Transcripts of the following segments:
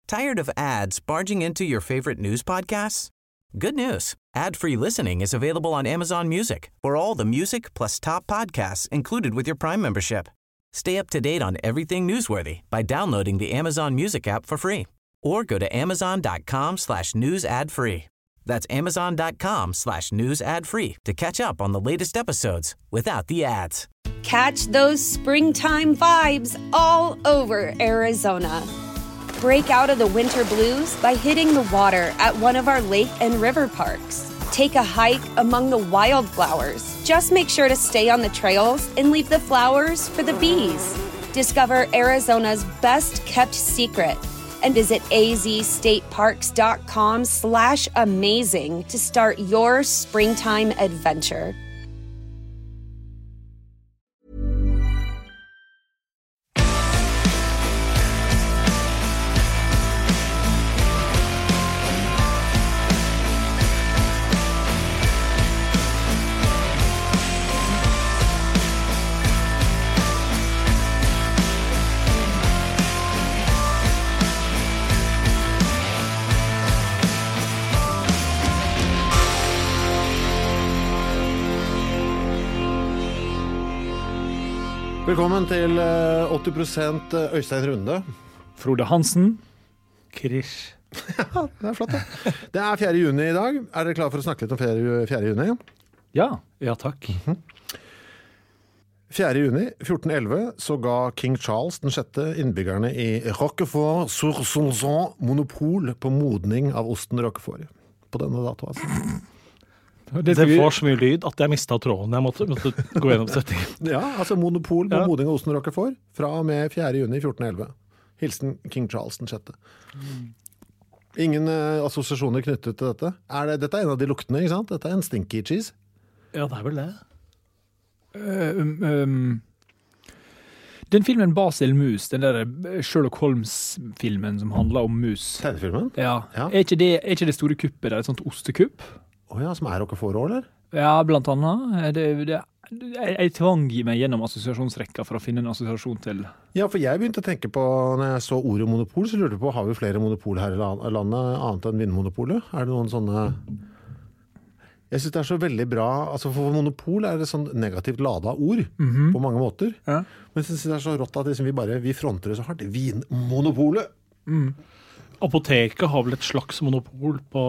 Tired of ads barging into your favorite news podcasts? Good news. Ad-free listening is available on Amazon Music for all the music plus top podcasts included with your Prime membership. Stay up to date on everything newsworthy by downloading the Amazon Music app for free or go to amazon.com/news ad free. That's amazon.com/news ad free to catch up on the latest episodes without the ads. Catch those springtime vibes all over Arizona. Break out of the winter blues by hitting the water at one of our lake and river parks. Take a hike among the wildflowers. Just make sure to stay on the trails and leave the flowers for the bees. Discover Arizona's best kept secret and visit azstateparks.com/amazing to start your springtime adventure. Velkommen til 80% Øystein Runde. Frode Hansen. Krish. Ja, det flott det. Det 4. juni I dag. Dere klar for å snakke litt om 4. juni? Ja, takk. 4. juni 1411 så ga King Charles den 6. innbyggerne I Roquefort-sur-Soulzon monopol på modning av osten Roquefort. På denne dato, altså. Det får så mye lyd at jeg mistet tråden. Jeg måtte gå gjennom settingen. Ja, altså monopol på modning av osten Roquefort fra og med 4. juni 1411. Hilsen King Charles den 6. Ingen assosiasjoner knyttet til dette. Dette en av de luktene, ikke sant? Dette en stinky cheese. Ja, det vel det. Den filmen Basil Mus, den der Sherlock Holmes-filmen som handler om mus. Tegnefilmen? Ja. Ikke det store kuppet der, et sånt ostekupp? Ja, som Roquefort også, eller? Ja, blant annet. Jeg tvang meg gjennom assosiasjonsrekka for å finne en assosiasjon til. Ja, for jeg begynte å tenke på, når jeg så ordet monopol, så lurte jeg på, har vi flere monopol her I landet, annet enn Vinmonopolet? Det noen sånne... Jeg synes det så veldig bra, altså for monopol det sånn negativt ladet ord, på mange måter. Ja. Men jeg synes det så rått at liksom vi fronter det så hardt. Vinmonopolet! Apoteket har vel et slags monopol på...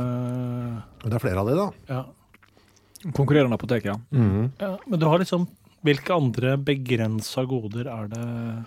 Det flere av det da. Ja. Konkurrerende apotek, ja. Ja. Men du har liksom, hvilke andre begrenset goder det?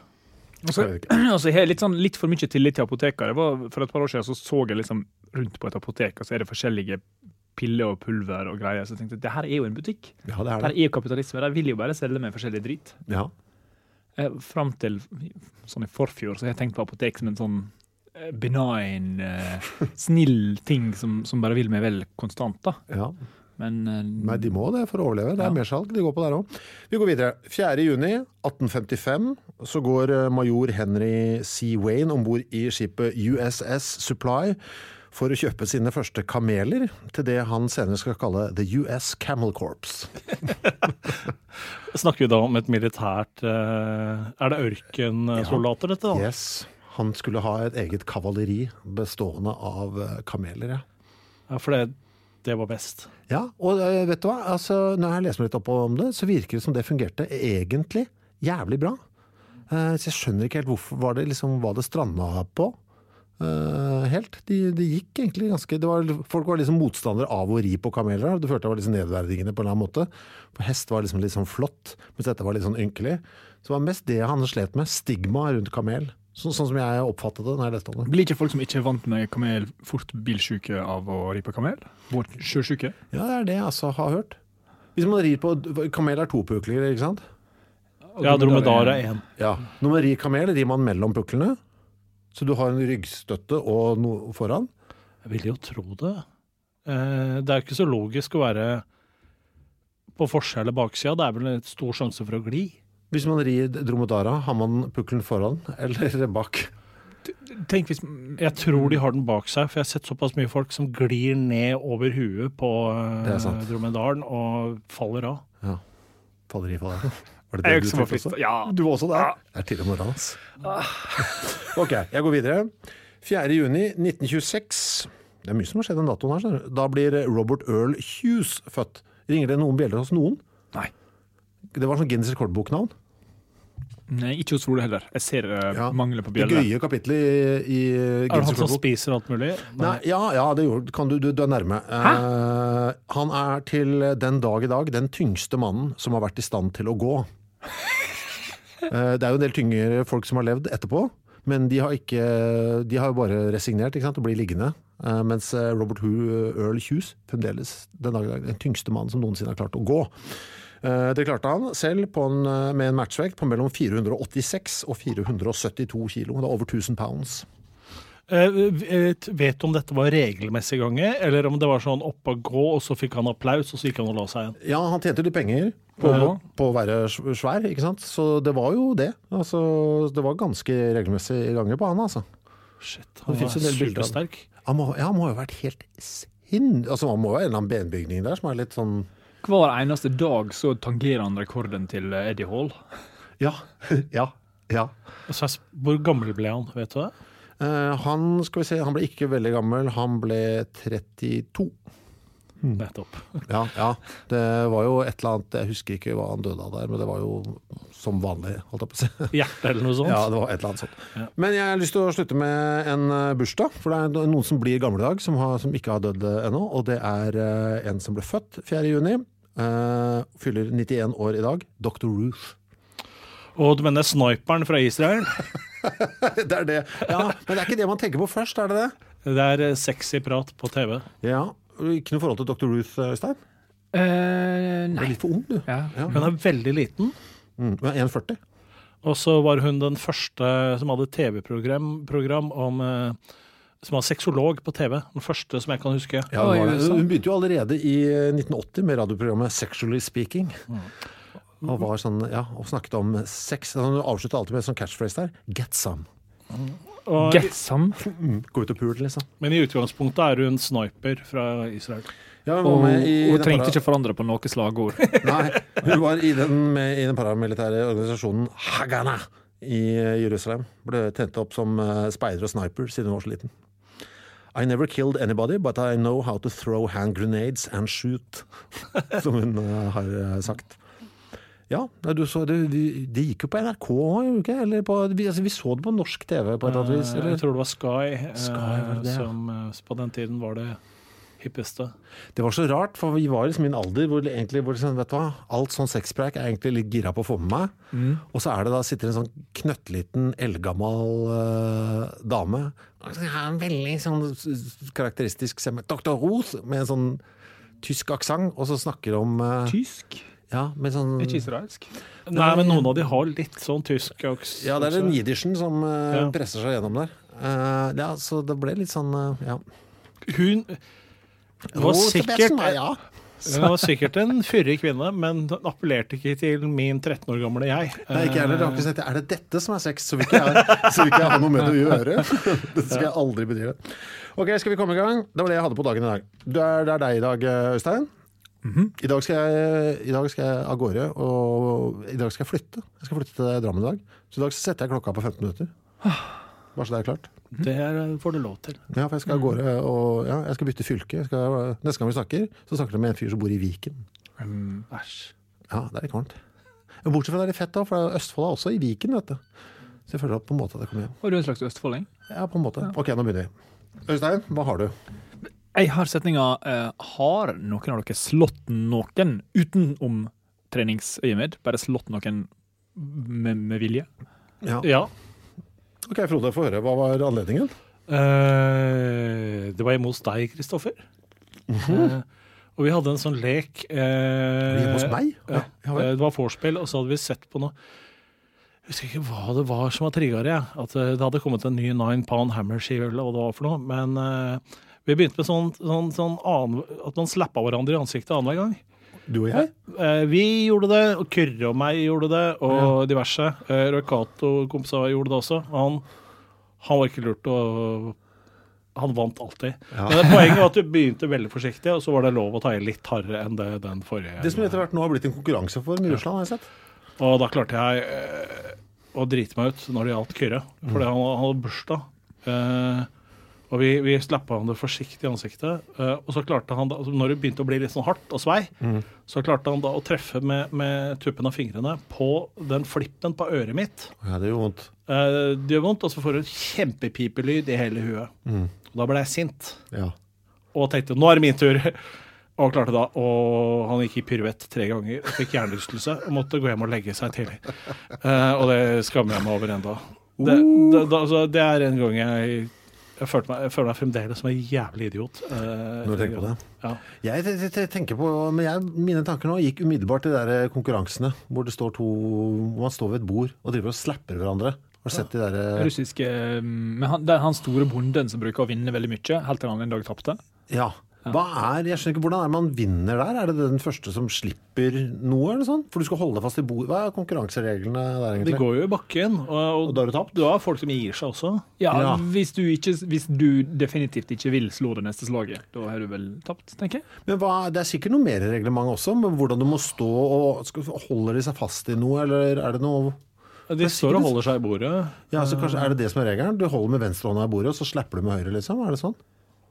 Altså jeg har litt for mye tillit til apoteker. For et par år siden så jeg liksom rundt på et apotek, og så det forskjellige piller og pulver og greier. Så jeg tenkte, det her jo en butikk. Ja, det her jo kapitalisme. De vil jo bare selge med forskjellig dritt. Ja. Frem til sånn I forfjor, så har jeg tenkt på apotek som en sånn benign, snill ting som bare vil meg vel konstant da. Ja. Men nei, de må det for å overleve. Det mer salg de går på der også. Vi går videre. 4. juni 1855 så går major Henry C. Wayne ombord I skipet USS Supply for å kjøpe sine første kameler til det han senere skal kalle The US Camel Corps. Snakker vi da om et militært... det ørkensoldater dette da? Yes. Han skulle ha et eget kavaleri bestående av kameler, ja. Ja, for det var best. Ja, og vet du hva? Altså, når jeg leser meg litt opp om det, så virker det som det fungerte egentlig jævlig bra. Så jeg skjønner ikke helt hvorfor var det strandet på helt. De gikk egentlig ganske... folk var liksom motstandere av å ri på kameler. Du følte det var liksom nedverdigende på en eller annen måte. For hest var liksom litt sånn flott, mens dette var litt sånn ynkelig. Så det var mest det han slet med, stigma rundt kamel. Sånn som jeg oppfattet det når jeg leste om det. Blir ikke folk som ikke vant med kamel fort bilsyke av å ri på kamel? Vår sjøsyke? Ja, det jeg altså har hørt. Hvis man rir på... Kamel 2 pukler, ikke sant? Ja, dromedar 1. Ja, når man rir kamel, rir man mellom puklene. Så du har en ryggstøtte og noe foran. Jeg vil jo tro det. Det ikke så logisk å være på forsida eller baksida. Det vel en stor sjanse for å gli. Hvis man rir dromedara, har man pukkelen foran eller bak? Tenk hvis, jeg tror de har den bak seg, for jeg har sett såpass mye folk som glir ned over huet på dromedaren og faller av. Ja, faller i. Var det det du tenkte også? Ja. Du var også der? Det til og med rans. Ok, jeg går videre. 4. juni 1926. Det mye som har skjedd den datoen her. Da blir Robert Earl Hughes født. Ringer det noen bjeller hos noen? Nei. Det var sånn Guinness rekordboknavn. Nei, ikke hos Frode heller. Jeg ser mangler på bjeller. Det gøye kapitlet i Guinness rekordbok. Er det han som spiser alt mulig? Nei, ja, det kan du er nærme. Han er til den dag i dag den tyngste mannen som har vært i stand til å gå. Det er jo en del tyngre folk som har levd etterpå, men de har bare resignert, ikke sant, og blir liggende. Mens Robert Earl Hughes fremdeles den dag i dag den tyngste mannen som noensinne har klart å gå. Det klarte han selv med en matchvekt på mellom 486 og 472 kilo. Det er over 1000 pounds. Vet du om dette var regelmessig gange, eller om det var sånn opp og gå, og så fikk han applaus, og så gikk han og la seg igjen? Ja, han tjente litt penger på å være svær, ikke sant? Så det var jo det. Altså, det var ganske regelmessig ganger på han, altså. Shit, han var supersterk. Han må jo ha vært helt altså, han må jo ha en eller annen benbygning der som er litt sånn... Hver eneste dag så tangerer han rekorden til Eddie Hall. Ja. Så, hvor gammel ble han, vet du det? Han ble ikke veldig gammel, han ble 32. Nettopp. Ja, det var jo et eller annet, jeg husker ikke hva han døde av der, men det var jo som vanlig, holdt jeg på å si. Hjerte eller noe sånt? Ja, det var et eller annet sånt. Ja. Men jeg har lyst til å slutte med en bursdag, for det er noen som blir gamle i dag, som ikke har dødd ennå, og det er en som ble født 4. juni, fyller 91 år i dag, Dr. Ruth. Og du mener sniperen fra Israel? Det er det. Ja, men det er ikke det man tenker på først, er det det? Det er sexy prat på TV. Ja, ikke noe forhold til Dr. Ruth, Øystein? Nei. Du er litt for ung, du. Ja. Hun er veldig liten. Hun er 1,40. Og så var hun den første som hadde TV-program om... som var sexolog på TV, den første som jeg kan huske. Ja, hun begynte jo allerede i 1980 med radioprogrammet Sexually Speaking. Og var sånn, og snakket om sex. Hun avsluttet alltid med en sånn catchphrase der. Get some. Get some? Gå ut og pult, liksom. Men i utgangspunktet er hun en sniper fra Israel. Ja, og trengte ikke forandre på noe slagord. Nei, hun var i den paramilitære organisasjonen Haganah i Jerusalem. Ble tent opp som speider og sniper siden hun var så liten. I never killed anybody, but I know how to throw hand grenades and shoot, som hun har sagt. Ja, du så det gikk jo på NRK, ikke? Eller vi så det på norsk TV på et eller annet vis. Eller? Jeg tror det var Sky, var det, som på den tiden var det hippeste. Det var så rart, for vi var liksom i en alder hvor vet du hva, alt sånn sexpreik er egentlig litt gira på å få med meg. Og så er det da, sitter en sånn knøttliten, eldgammal dame, en veldig sånn karakteristisk stemme, Dr. Ruth, med en sånn tysk aksent, og så snakker om... Tysk? Ja, med sånn... Ikke israelsk? Nei, men noen av de har litt sånn tysk aksent. Ja, det er den jidischen som presser seg gjennom der. Ja, så det ble litt sånn, ja. Hun... Det var sikkert en fyrig kvinne, men den appellerte ikke til min 13 år gamle jeg. Nei, ikke heller. Er det dette som er sex? Så vil ikke jeg ha noe med det å gjøre. Det skal jeg aldri bedrive. Ok, skal vi komme i gang? Det var det jeg hadde på dagen i dag. Det er deg i dag, Øystein. I dag skal jeg av gårde, og i dag skal jeg flytte. Jeg skal flytte til Drammen i dag. Så i dag setter jeg klokka på 15 minutter. Bare så det er klart. Det får du lov til. Ja, for jeg skal av gårde, og jeg skal bytte fylke. Neste gang vi snakker, så snakker du med en fyr som bor i Viken. Æsj. Ja, det er litt varmt. Bortsett fra det er litt fett da, for Østfold er også i Viken, vet du. Så jeg føler at på en måte at jeg kommer hjem. Og du er en slags østfolding? Ja, på en måte. Ok, nå begynner vi. Øystein, hva har du? Jeg har setninga har noen av dere slått noen utenom treningsøyemed? Bare slått noen med vilje? Ja. Ok, Frode, få høre. Hva var anledningen? Det var hjemme hos deg, Kristoffer. Og vi hadde en sånn lek. Hjemme hos meg? Ja, det var vorspiel, og så hadde vi sett på noe. Jeg husker ikke hva det var som var triggere. At det hadde kommet en ny 9-pound hammer-skive, eller hva det var for noe. Men vi begynte med sånn at man slappet hverandre i ansiktet annenhver gang. Du og jeg? Vi gjorde det, og Kyrre og meg gjorde det, og diverse. Røykato-kompiser gjorde det også. Han var ikke lurt, og han vant alltid. Ja. Men poenget var at du begynte veldig forsiktig, og så var det lov å ta i litt hardere enn den forrige. Det som etter hvert nå har blitt en konkurranseform i Russland, har jeg sett. Og da klarte jeg å drite meg ut når det gjaldt Kyrre, fordi han hadde bursdag. Og vi slappet han det forsiktig I ansiktet, og så klarte han da, altså når det begynte å bli litt sånn hardt og svei, så klarte han da å treffe med tuppen av fingrene på den flippen på øret mitt. Ja, det gjør vondt. Det gjør vondt, og så får du en kjempepipelyd I hele huet. Og da ble jeg sint. Ja. Og tenkte, nå det min tur. Og klarte da, og han gikk I piruett 3 ganger, og fikk hjernerystelse, og måtte gå hjem og legge seg tidlig. Og det skammer jeg meg over enda. Altså, det en gang jeg føler meg fremdeles som en jævlig idiot. Når du tenker på det? Ja. Jeg tenker på, men mine tanker nå gikk umiddelbart til de der konkurransene, hvor det står hvor man står ved et bord og driver og slapper hverandre. Har du sett de der... Russiske, men det han store bonden som bruker å vinne veldig mye, helt til han en dag tappte. Ja. Jeg skjønner ikke, hvordan man vinner der? Det den første som slipper noe, eller sånn? For du skal holde deg fast I bord. Hva konkurransereglene der egentlig? Det går jo I bakken, og da har du tapt? Du har folk som gir seg også. Ja. Hvis du definitivt ikke vil slå det neste slaget, da har du vel tapt, tenker jeg. Men det sikkert noe mer reglement også, men hvordan du må stå og holder de seg fast I noe, eller det noe... De står og holder seg I bordet. Ja, så kanskje det som regelen? Du holder med venstre hånda I bordet, og så slapper du med høyre, liksom? Det sånn?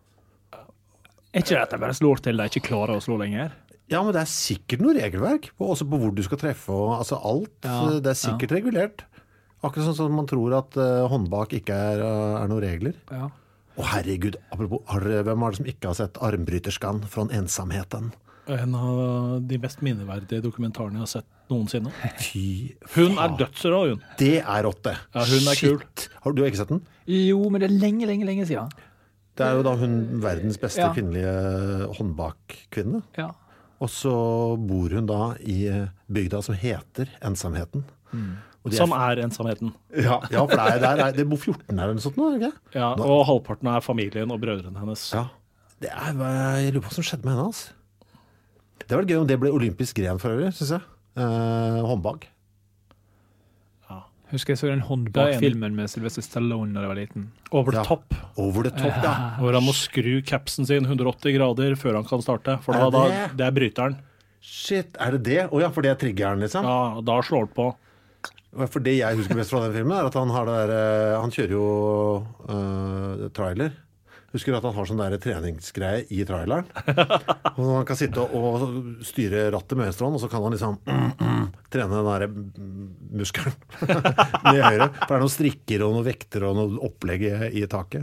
Ikke det at jeg bare slår til de ikke klarer å slå lenger? Ja, men det sikkert noe regelverk, også på hvor du skal treffe, og altså alt, det sikkert regulert. Akkurat sånn som man tror at håndbak ikke er noen regler. Ja. Å herregud, apropos, hvem det som ikke har sett Armbryterskan fra ensomheten? En av de mest minneverdige dokumentarene jeg har sett noensinne. Fy Hun dødsrå, hun. Det rått det. Ja, hun kul. Har du ikke sett den? Jo, men det lenge siden. Det jo da hun verdens beste kvinnelige håndbakkvinne. Ja. Og så bor hun da I bygda som heter Ensomheten. Som ensomheten. Ja, for det bor 14 eller noe sånt nå, ikke? Ja, og halvparten familien og brødrene hennes. Ja, jeg lurer på hva som skjedde med henne, altså. Det var gøy om det ble olympisk gren for øvrig, synes jeg. Håndbak. Husker jeg så den håndbakfilmen med Sylvester Stallone da jeg var liten. Over the top. Over the top, ja. Hvor han må skru capsen sin 180 grader før han kan starte. For det bryteren. Shit, det det? Ja, for det triggeren, liksom? Ja, da slår det på. For det jeg husker best fra den filmen at han har han kjører jo trailer. Husker at han har sånn der treningsgreie I traileren. Og han kan sitte og styre rattet med venstre hånd, og så kan han liksom trene den der muskelen med høyre. For det noen strikker og noen vekter og noen opplegg I taket.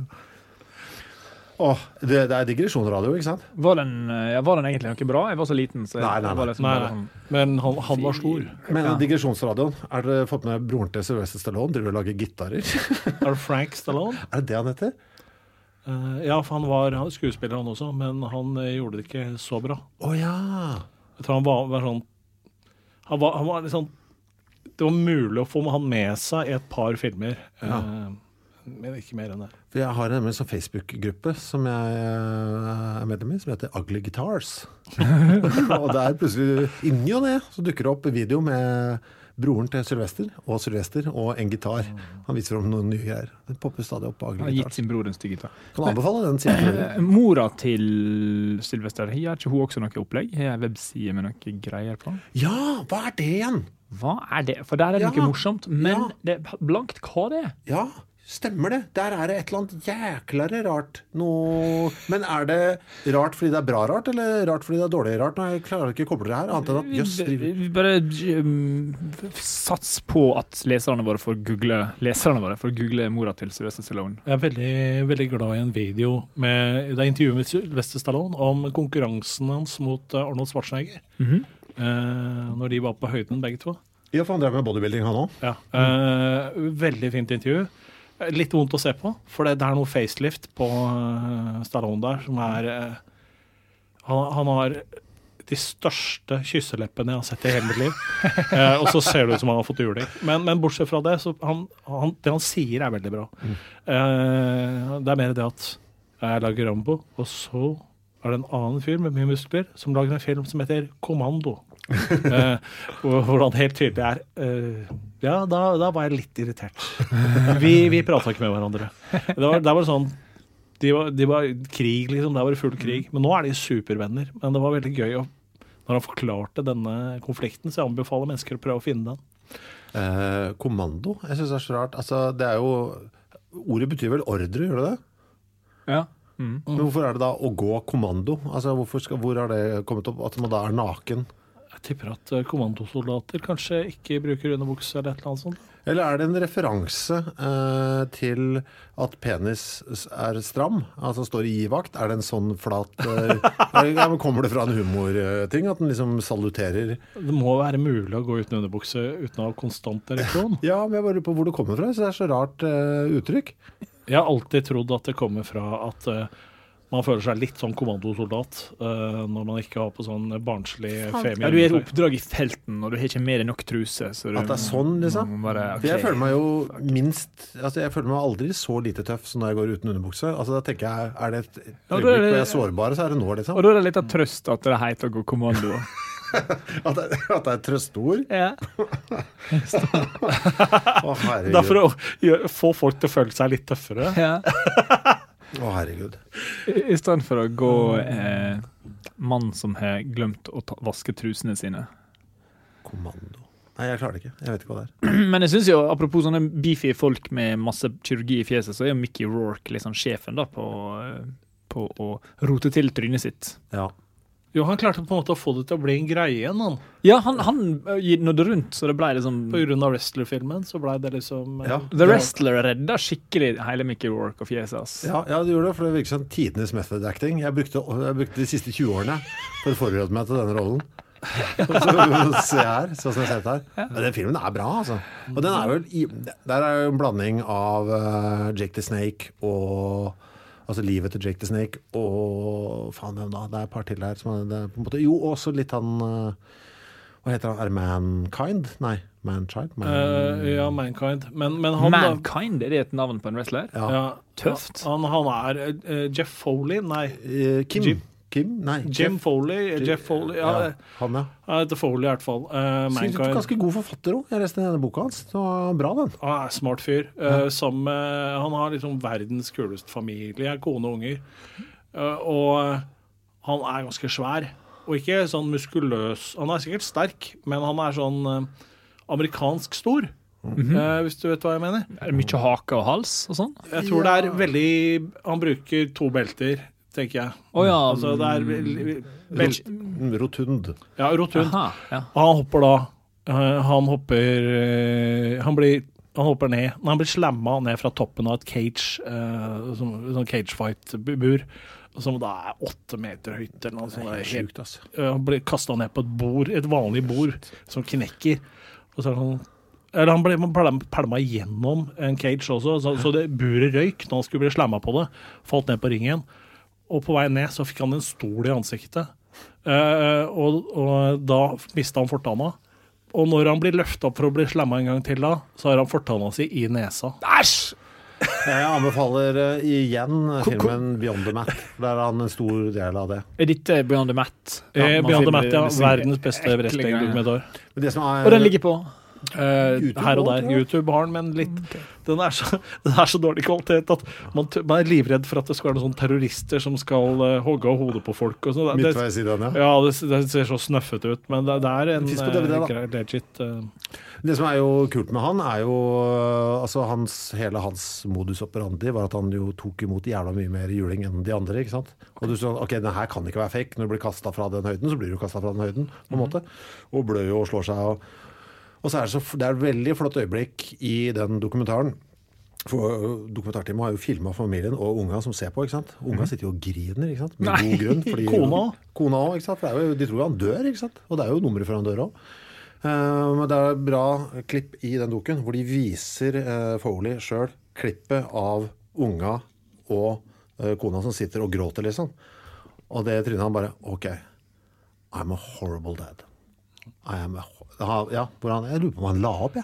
Det digresjonradio, ikke sant? Var den egentlig noe bra? Jeg var så liten, så nei. Men han var stor. Men digresjonsradioen, det fått med broren til Sylvester Stallone, driver og lager gitarer? Det Frank Stallone? Det han heter? Ja, for han var skuespiller han også, men han gjorde det ikke så bra. Ja. Jeg tror han var sånn, han var liksom, det var mulig å få han med seg I et par filmer, men ikke mer enn det. For jeg har en sånn Facebook-gruppe som jeg medlem I, som heter Ugly Guitars. Og der plutselig, inni og det, så dukker det opp video med broren til Sylvester og en gitar. Han viser om noen nye greier. Det popper stadig opp på Ugly Guitars. Han har gitt sin bror en stygg gitar. Kan anbefale den siden. Mora til Sylvester, har ikke hun også noe opplegg? Har en webside med noe greier på? Ja, hva det igjen? Hva det? For der det noe morsomt, men det blankt hva det Ja, stemmer det. Der det et eller annet jæklere rart. Men det rart fordi det bra rart, eller rart fordi det dårlig rart? Nei, jeg klarer ikke å koble det her. Annet enn at, vi bare sats på at leserne våre får google mora til Sylvester Stallone. Jeg veldig, veldig glad I en video med det intervjuet med Sylvester Stallone om konkurransen hans mot Arnold Schwarzenegger. Når de var på høyden, begge to. Ja, for han drev med bodybuilding, han også. Ja, veldig fint intervju. Litt vondt å se på, for det noe facelift på Stallone der, som han har de største kysseleppene jeg har sett I hele mitt liv. Og så ser det ut som han har fått juling. Men bortsett fra det, så det han sier veldig bra. Det mer det at jeg lager Rambo, og så det en annen fyr med mye muskler som lager en film som heter Kommando. Hvor han helt tydelig ja, da var jeg litt irritert. Vi pratet ikke med hverandre. Det var sånn de var krig liksom, det var full krig, men nå de supervenner. Men det var veldig gøy når han forklarte denne konflikten, så jeg anbefaler mennesker å prøve å finne den. Kommando, jeg synes det så rart. Altså, det jo ordet betyr vel ordre, gjør det det? Ja. Men hvorfor er det da å gå kommando? Altså, hvor har det kommet opp at man da er naken? Jeg tipper at kommandosoldater kanskje ikke bruker underbukse eller et eller annet sånt. Eller er det en referanse til at penis er stram? Altså står i givakt? Er det en sånn flat... kommer det fra en humorting? At den liksom saluterer? Det må være mulig å gå uten underbukse uten å ha konstant ereksjon. Ja, men jeg bare på hvor det kommer fra. Så det er så rart uttrykk. Jeg har alltid trodd at det kommer fra at man føler seg litt som kommandosoldat når man ikke har på sånn barnslig femi. Ja, du er i oppdrag i felten, og du har ikke mer enn nok truse. Så at det er sånn, liksom? Okay. Jeg føler meg jo jeg føler meg aldri så lite tøff som når jeg går uten underbukse. Altså da tenker jeg, er det et øyeblikk hvor jeg er sårbar, så er det nå, liksom. Og da er det litt av trøst at det heter å gå kommando. At det er et trøstord? Ja. Det er for å få folk til å føle seg litt tøffere. Ja. Herregud. I stedet for å gå mann som har glemt å vaske trusene sine. Kommando. Nei, jeg klarer det ikke. Jeg vet ikke hva det er. Men jeg synes jo, apropos sånne beefy folk med masse kirurgi i fjeset, så er jo Mickey Rourke liksom sjefen da på å rote til trynet sitt. Ja. Jo, han klarte på en måte å få det til å bli en greie igjen, han. Ja, han nådde rundt, så det ble liksom... På grunn av Wrestler-filmen, så ble det liksom... Ja. The Wrestler redda skikkelig hele Mickey Rourke og fjeset, ass. Ja, det gjorde det, for det virker som tidenes method acting. Jeg brukte de siste 20 årene for å forberede meg til denne rollen. Se her, sånn som jeg ser her. Men den filmen er bra, altså. Og den er vel... Der er jo en blanding av Jake the Snake og... Altså livet til Jake the Snake og faen hvem da? Det er et par til her som er på en måte, jo, også litt han hva heter han? Er det Mankind? Nei, Manchild? Ja, Mankind. Men han Mankind, er det et navn på en wrestler? Ja. Tøft. Han er Jeff Foley? Nei. Kim? Nei. Jeff Foley. Ja, han, ja. Han heter Foley i hvert fall. Mankind. Ganske god forfatter også. Jeg leste denne boka hans. Det var bra, den. Han er smart fyr. Han har liksom verdens kuleste familie, kone og unger. Og han er ganske svær. Og ikke sånn muskuløs. Han er sikkert sterk, men han er sånn amerikansk stor. Hvis du vet hva jeg mener. Er det mye hake og hals og sånn? Jeg tror det er veldig... Han bruker 2 belter, tenker jeg. Ja. Altså, det er rotund. Ja, rotund. Aha, ja. Og han hopper da. Han hopper ned. Han blir slamma ned fra toppen av et cage, sånn cage fight-bur, som da er 8 meter høyt, eller noe sånt. Sjukt, altså. Han blir kastet ned på et bord, et vanlig bord, som knekker. Og så er det sånn... Eller han ble pælma gjennom en cage også, så det buret røyk når han skulle bli slamma på det. Falt ned på ringen. Og på vei ned så fikk han en stol i ansiktet. Og da mistet han fortanna. Og når han blir løftet opp for å bli slamma en gang til da, så har han fortanna si i nesa. Æsj! Jeg anbefaler igjen filmen Beyond the Mat. Der er han en stor del av det. Er dette Beyond the Mat? Beyond the Mat, ja. Verdens beste wrestling-dokumentar. Og den ligger på? Her og der. YouTube har den, men litt den er så dårlig kvalitet at man er livredd for at det skal være noen sånne terrorister som skal hogge av hodet på folk og sånn. Midtveis i den, ja. Ja, det ser så snøffet ut, men det er en legit Det som er jo kult med han er jo altså hele hans modus operandi var at han jo tok imot jævla mye mer juling enn de andre, ikke sant? Og du sa, ok, den her kan ikke være fake. Når du blir kastet fra den høyden, så blir du kastet fra den høyden på en måte, og blør jo og slår seg og så er det er et veldig flott øyeblikk i den dokumentaren. For dokumentarteamet har jo filmet familien og unga som ser på, ikke sant? Unga sitter jo og griner, ikke sant? Med god grunn. Fordi Kona også, ikke sant? For de tror jo han dør, ikke sant? Og det er jo nummeret for han dør også. Men det er et bra klipp i den doken, hvor de viser Foley selv klippet av unga og kona som sitter og gråter, liksom. Og det trynet han bare, ok, I'm a horrible dad. Jeg lurer på om han la opp,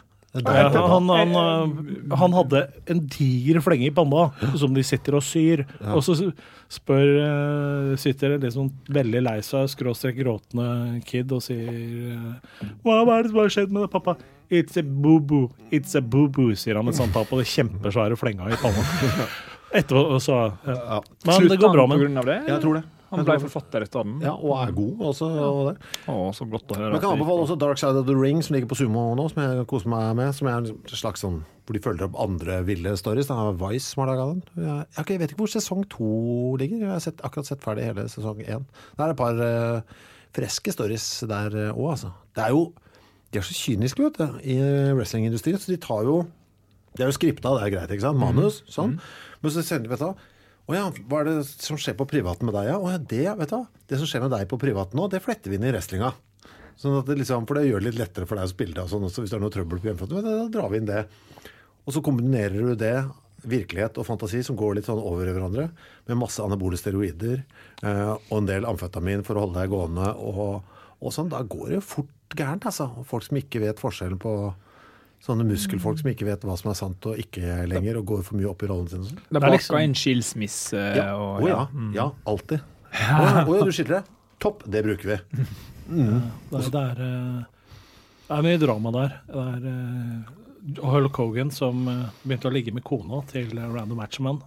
han hadde en diger flenge i panna som de sitter og syr, og så sitter det liksom veldig lei seg, skråstrek gråtende kid og sier hva er det som har skjedd med det, pappa? It's a boo-boo, sier han mens han tar på det kjempesvære flenga i panna. Etterpå så men det går bra med på grunn av det? Jeg tror det. Han ble forfatter I stedet. Ja, og god også. Og det. Så godt å høre. Men jeg kan anbefale også Dark Side of the Ring, som ligger på Sumo nå, som jeg koser meg med, som en slags sånn, hvor de følger opp andre ville stories. Det er Vice som har laget den. Jeg vet ikke hvor sesong 2 ligger. Jeg har akkurat sett ferdig hele sesong 1. Det et par freske stories der også, altså. Det jo, de så kyniske, vet du, I wrestlingindustrien, så de tar jo, det jo skripta, det greit, ikke sant? Manus, sånn. Men så sender de, vet du, hva det som skjer på privaten med deg? Ja? Det, vet du, det som skjer med deg på privaten nå, det fletter vi inn I wrestlinga. Sånn at det liksom, for det gjør det litt lettere for deg å spille det, og sånn, også hvis det noe trøbbel på hjemmefronten, da drar vi inn det. Og så kombinerer du det, virkelighet og fantasi, som går litt sånn over hverandre, med masse anabole steroider, og en del amfetamin for å holde deg gående, og sånn, da går det fort gærent, altså. Og folk som ikke vet forskjellen på sånne muskelfolk som ikke vet hva som sant og ikke lenger, og går for mye opp I rollen sin. Det bakker en skilsmisse. Ja, alltid. Du skiller det. Topp, det bruker vi. Det mye drama der. Det Hulk Hogan som begynte å ligge med kona til Randy Matchman.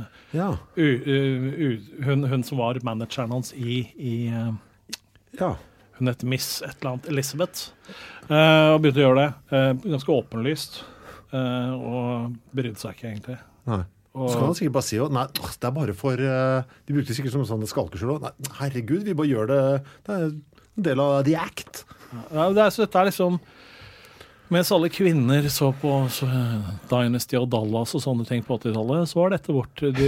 Hun som var manageren hans I hun heter Miss et eller annet Elizabeth og begynte å gjøre det ganske åpenlyst og brydde seg ikke egentlig Nei. Så kan han sikkert bare si nei, det bare for de brukte sikkert som sånn skalkeskjul nei, herregud, vi bare gjør det en del av the act så dette liksom mens alle kvinner så på Dynasty og Dallas og sånne ting på 80-tallet, så var dette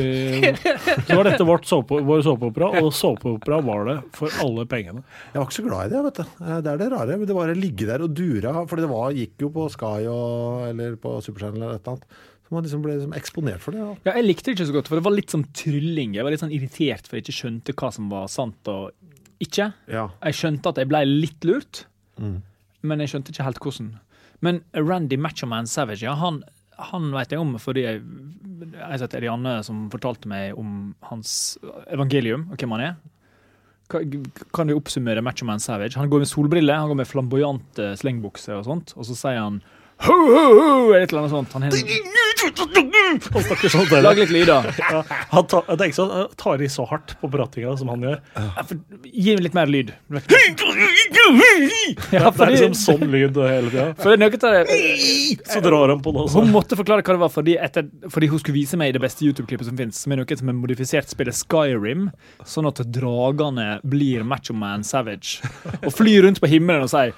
vår såpeopera, og såpeopera var det for alle pengene. Jeg var ikke så glad I det, vet du. Det det rare, men det var å ligge der og dura, for det gikk jo på Sky eller på Superchannel eller et eller annet. Så man liksom ble eksponert for det. Ja, jeg likte det ikke så godt, for det var litt sånn trylling. Jeg var litt sånn irritert for jeg ikke skjønte hva som var sant og ikke. Ja. Jeg skjønte at jeg ble litt lurt, men jeg skjønte ikke helt hvordan. Men Randy Macho Man Savage, ja, han vet jeg om fordi jeg sett Erianne som fortalte meg om hans evangelium og hvem han Kan du oppsummere Macho Man Savage? Han går med solbriller, han går med flamboyante slengbukser og sånt, og så sier han ho, ho, ho, et eller annet sånt. Han snakker sånn til lag litt lyder. Han tar I så hardt på pratinga som han gjør. Gi litt mer lyd. Ja, det liksom sånn lyd hele tiden. For det så drar han på det også. Hun måtte forklare hva det var fordi hun skulle vise meg det beste YouTube-klippet som finnes, som noe som modifisert spillet Skyrim, sånn at dragene blir Macho Man Savage og flyr rundt på himmelen og sier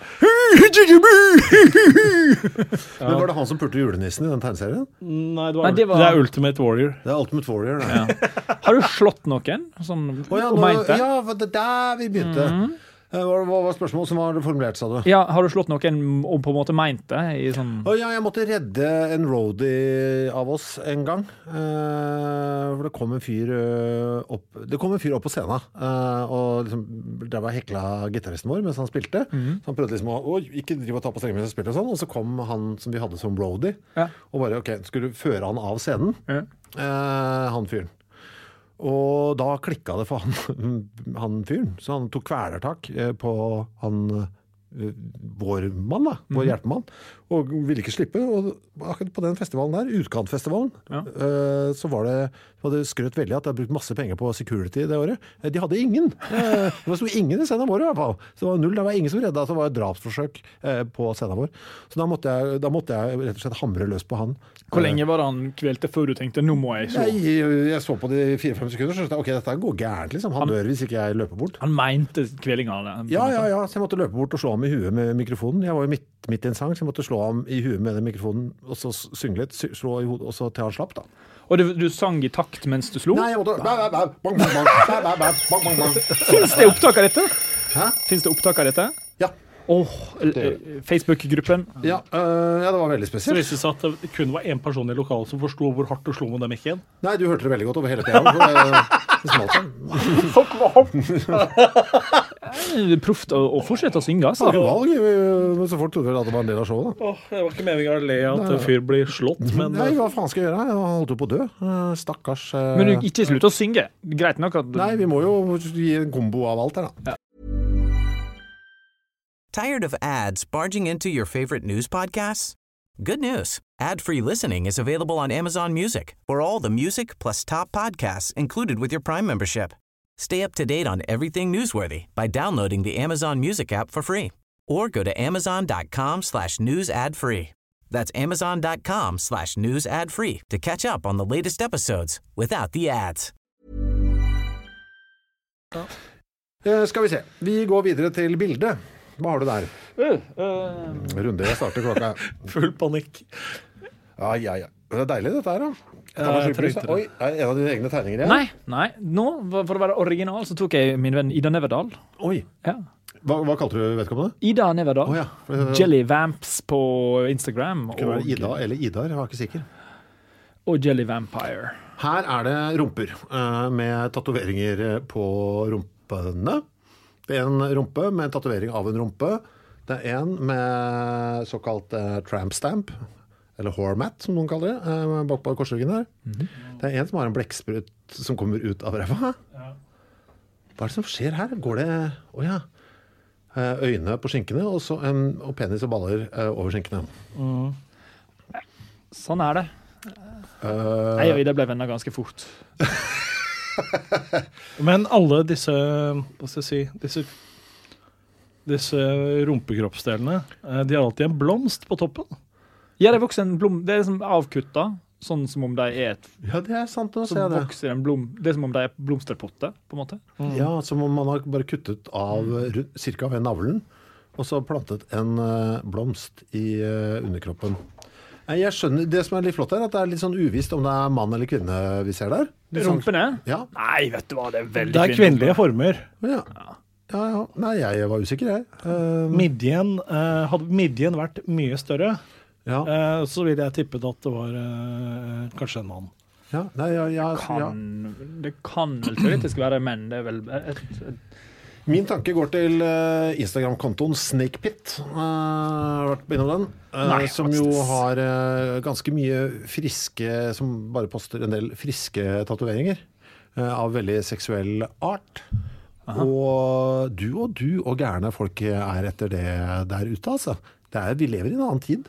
Men var det han som pulte julenissen I den tegneserien? Nei, det var Ultimate Warrior. Det Ultimate Warrior, ja. Har du slått noen? Sånn, ja, det der vi begynte. Hva var spørsmålet som var formulert, sa du? Ja, har du slått noen og på en måte meint det? I sånn... Ja, jeg måtte redde en roadie av oss en gang. For det kom en fyr opp på scenen, og liksom, der var hekla gitaristen vår mens han spilte. Så han prøvde liksom å ikke drive og ta på strengen mens han spilte og sånn, og så kom han som vi hadde som roadie, og bare, ok, skulle du føre han av scenen? Han fyren. Og da klikket det for han fyren, så han tok kvelertak på vår mann da, vår hjelpemann, og ville ikke slippe, og akkurat på den festivalen der, Utkantfestivalen, så var det, de hadde skrøt veldig at de hadde brukt masse penger på security det året. De hadde ingen. Det var ingen I scenen vår I hvert fall. Så det var null, det var ingen som reddet, så det var et drapsforsøk på scenen vår. Så da måtte jeg rett og slett hamre løs på han. Hvor lenge var det han kvelte før du tenkte, nå må jeg så? Jeg så på de 4-5 sekunder, så skjønte jeg, ok, dette går gærent liksom. Han dør hvis ikke jeg løper bort. Han mente kvellinga. Ja, så jeg måtte løpe bort og slå ham I huet med mikrofonen. Jeg var jo midt I en sang, så jeg måtte slå ham I huet med den mikrofonen, og så synge litt, slå I hodet, og så til han slapp da. Og du sang I takt mens du slo? Nei, jeg måtte... Finns det opptak av dette? Hæ? Finns det opptak av dette? Ja. Facebook-gruppen? Ja, det var veldig spesielt. Så viste det seg at det kun var en person I lokalet som forstod hvor hardt du slo med dem ikke igjen? Nei, du hørte det veldig godt over hele pianoet. Det proft å fortsette å synge, altså. Det var valg, men så folk trodde at det var en del av showet da. Det var ikke meningen å le at en fyr blir slått, men... Nei, hva faen skal jeg gjøre? Jeg holdt jo på å dø. Stakkars... Men du ikke slutt å synge. Greit nok at... Nei, vi må jo gi en kombo av alt her da. Tired of ads barging into your favorite news podcasts? Good news. Ad-free listening is available on Amazon Music for all the music plus top podcasts included with your Prime membership. Stay up to date on everything newsworthy by downloading the Amazon Music app for free or go to amazon.com/news ad free. That's amazon.com/news ad free to catch up on the latest episodes without the ads. Skal vi se. Vi går videre til bildet. Hva har du der? Runde, jeg starter klokka. Full panikk. Ja. Det deilig dette her, da. Oi, en av dine egne tegninger igjen? Nei. Nå, for å være original, så tok jeg min venn Ida Neverdal. Oi. Ja. Hva kalte du vedkommende? Ida Neverdal. Ja. Jelly Vamps på Instagram. Det kunne være Ida eller Idar, jeg var ikke sikker. Og Jelly Vampire. Her det rumper med tatoveringer på rumpene. Det en rumpe med en tatovering av en rumpe. Det en med såkalt tramp stamp, eller whoremat, som noen kaller det, bak på korsryggen her. Det en som har en blekksprut som kommer ut av ræva. Ja. Hva det som skjer her? Går det... Åja. Øyne på skinkene, og penis og baller over skinkene. Sånn det. Jeg og Ida ble venner ganske fort. Men alle disse, hva skal jeg si, disse rumpekroppsdelene, de har alltid en blomst på toppen. Ja, det vokser en blom, det liksom avkutta, sånn som om de et... Ja, det sant å se det. Det. Vokser en blom, det som om de blomsterpotte, på en måte. Ja, som om man har bare kuttet av cirka ved navlen, og så plantet en blomst i underkroppen. Jeg skjønner, det som litt flott her, at det litt sånn uvisst om det mann eller kvinne vi ser der. Rumpene? Ja. Nei, vet du hva, det veldig det kvinnelige former. Ja. Nei, jeg var usikker, jeg. Midjen, hadde midjen vært mye større, så ville jeg tippet at det var kanskje en mann. Ja, nei, Det kan vel teoretisk være menn, det vel Min tanke går til Instagram-kontoen Snakepit. Har vært innom den. Som jo har ganske mye friske, som bare poster en del friske tatoveringer av veldig seksuell art. Aha. Og du og gærne folk etter det der ute, altså. Vi lever i en annen tid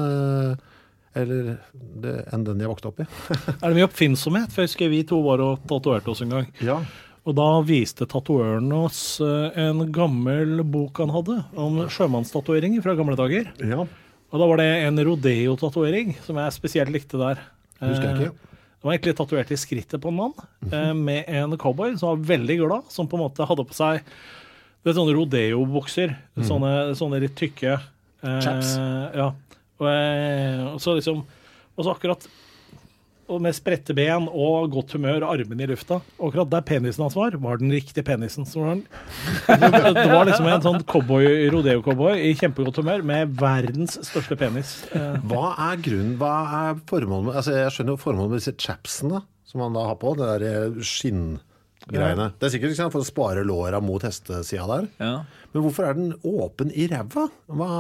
enn den jeg vokste opp i. Det mye oppfinnsomhet? For jeg husker vi to var og tatoverte oss en gang. Ja. Og da viste tatuøren oss en gammel bok han hadde om sjømannstatueringer fra gamle dager. Ja. Og da var det en rodeo-tatuering som jeg spesielt likte der. Husker jeg ikke. Det var egentlig tatuert i skrittet på en mann med en cowboy som var veldig glad, som på en måte hadde på seg sånne rodeo-bukser, sånne litt tykke. Chaps. Ja. Og så liksom, og så akkurat og med spredte ben og godt humør og armen i lufta. Og akkurat der penisen hans var den riktige penisen. Det var liksom en sånn rodeo-cowboy i kjempegodt humør med verdens største penis. Hva grunnen? Hva formålet med, altså jeg skjønner jo formålet med disse chapsene som man da har på, det der skinngreiene. Det sikkert ikke sant, for å spare låra mot hestesida der. Ja. Men hvorfor den åpen i ræva?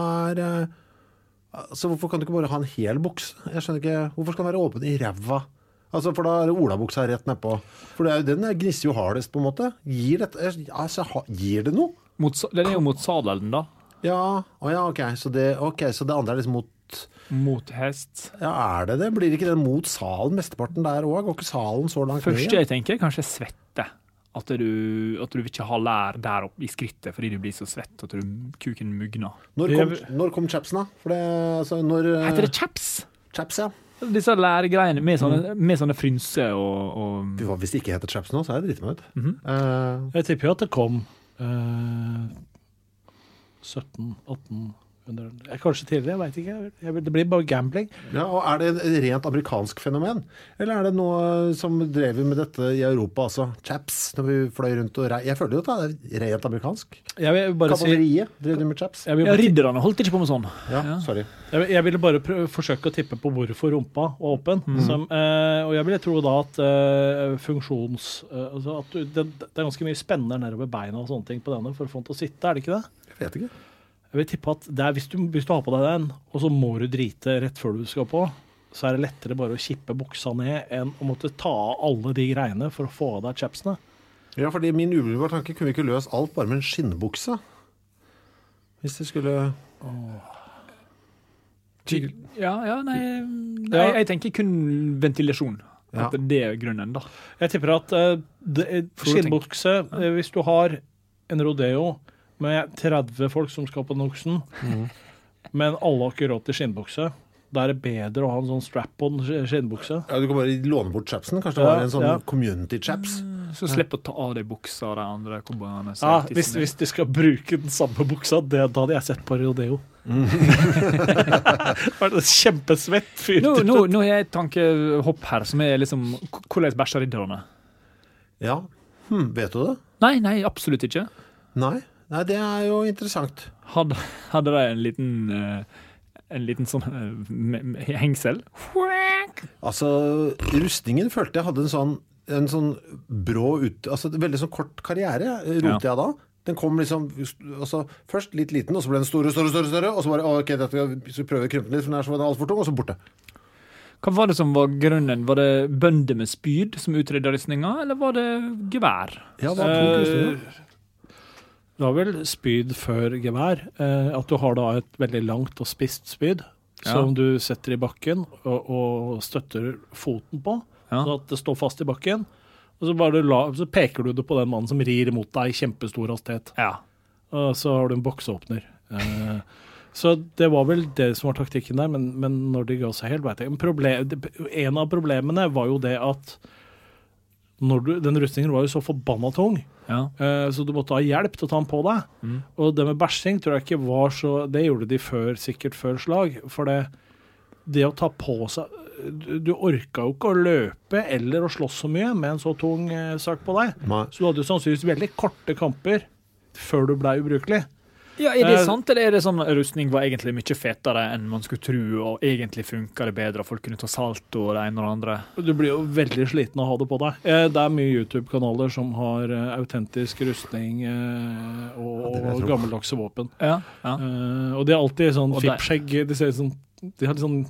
Altså, hvorfor kan du ikke bare ha en hel buks? Jeg skjønner ikke, hvorfor skal den være åpen i ræva? Altså, for da olabuksa rett nedpå. For den gnisser jo hardest på en måte. Gir det noe? Den jo mot sadelen da. Ja, ok. Så det andre liksom mot hest. Ja, det? Blir ikke den mot salen mesteparten der også? Går ikke salen så langt ned? Første jeg tenker kanskje svette. At du vil ikke ha lær der opp i skrittet fordi du blir så svett at kuken mugner. Når kom chapsen da? Heter det chaps? Chaps, ja. Disse lærgreiene med sånne frynser og... Hvis det ikke heter chaps nå, så det dritt meg ut. Jeg tipper jo at det kom 17-18... Kanskje tidligere, jeg vet ikke. Det blir bare gambling. Ja, og det et rent amerikansk fenomen? Eller det noe som drev med dette i Europa, altså? Chaps, når vi fløy rundt og jeg føler jo at det rent amerikansk. Kavaleriet drev med chaps. Ridderne holdt ikke på med sånn. Ja, sorry. Jeg ville bare forsøke å tippe på hvorfor rumpa var åpen. Og jeg ville tro da at altså at det ganske mye spennende nedover beina og sånne ting på denne for å få den til å sitte, det ikke det? Jeg vet ikke. Jeg vil tippe at hvis du har på deg den, og så må du drite rett før du skal på, så det lettere bare å kippe buksa ned enn å måtte ta av alle de greiene for å få av deg chapsene. Ja, fordi min umiddelbare tanke kunne vi ikke løse alt bare med en skinnbukse. Hvis det skulle... Jeg tenker kun ventilasjon. At det grunnen, da. Jeg tipper at skinnbukse, hvis du har en rodeo med 30 folk som skal på den oksen, men alle har ikke råd til skinnbukse, da er det bedre å ha en sånn strap-on skinnbukse. Ja, du kan bare låne bort chapsen. Kanskje det var en sånn community chaps. Så slipp å ta av deg buksa og de andre komboene. Ja, hvis de skal bruke den samme buksa, da hadde jeg sett på rodeo. Det var en kjempesvett fyr. Nå har jeg et tankehopp her, som er liksom, hvordan bæsjer ridderne? Ja, vet du det? Nei, absolutt ikke. Nei, det er jo interessant. Hadde de en liten sånn hengsel? Altså, rustningen følte jeg hadde en sånn brå altså veldig sånn kort karriere, ropte jeg da. Den kom liksom, altså, først litt liten, og så ble den større, og så bare, ok, dette skal vi prøve å krympe litt, for den er så alt for tung, og så borte. Hva var det som var grunnen? Var det bønder med spyd som utrydda rustninga, eller var det gevær? Ja, det var to rustninger. Det var vel spyd før gevær, at du har da et veldig langt og spist spyd, som du setter i bakken og støtter foten på, så at det står fast i bakken, og så peker du det på den mannen som rir mot deg i kjempestor hastighet. Ja. Og så har du en boksåpner. Så det var vel det som var taktikken der, men når de ga seg helt, vet jeg. En av problemene var jo det at den rustningen var jo så forbannet tung, så du måtte ha hjelp til å ta den på deg. Og det med bæsjing tror jeg ikke var så, det gjorde de sikkert før slag, for det å ta på seg, du orket jo ikke å løpe eller å slåss så mye med en så tung sak på deg. Nei. Så du hadde jo sannsynligvis veldig korte kamper før du ble ubrukelig. Ja, er det sant, eller er det sånn at rustning var egentlig mye fetere enn man skulle tro, og egentlig funket det bedre, og folk kunne ta salt og det ene og det andre? Du blir jo veldig sliten av å ha det på deg. Det er mye YouTube-kanaler som har autentisk rustning og gammeldagse våpen. Ja. Og de har alltid sånn fippskjegg, de har litt sånn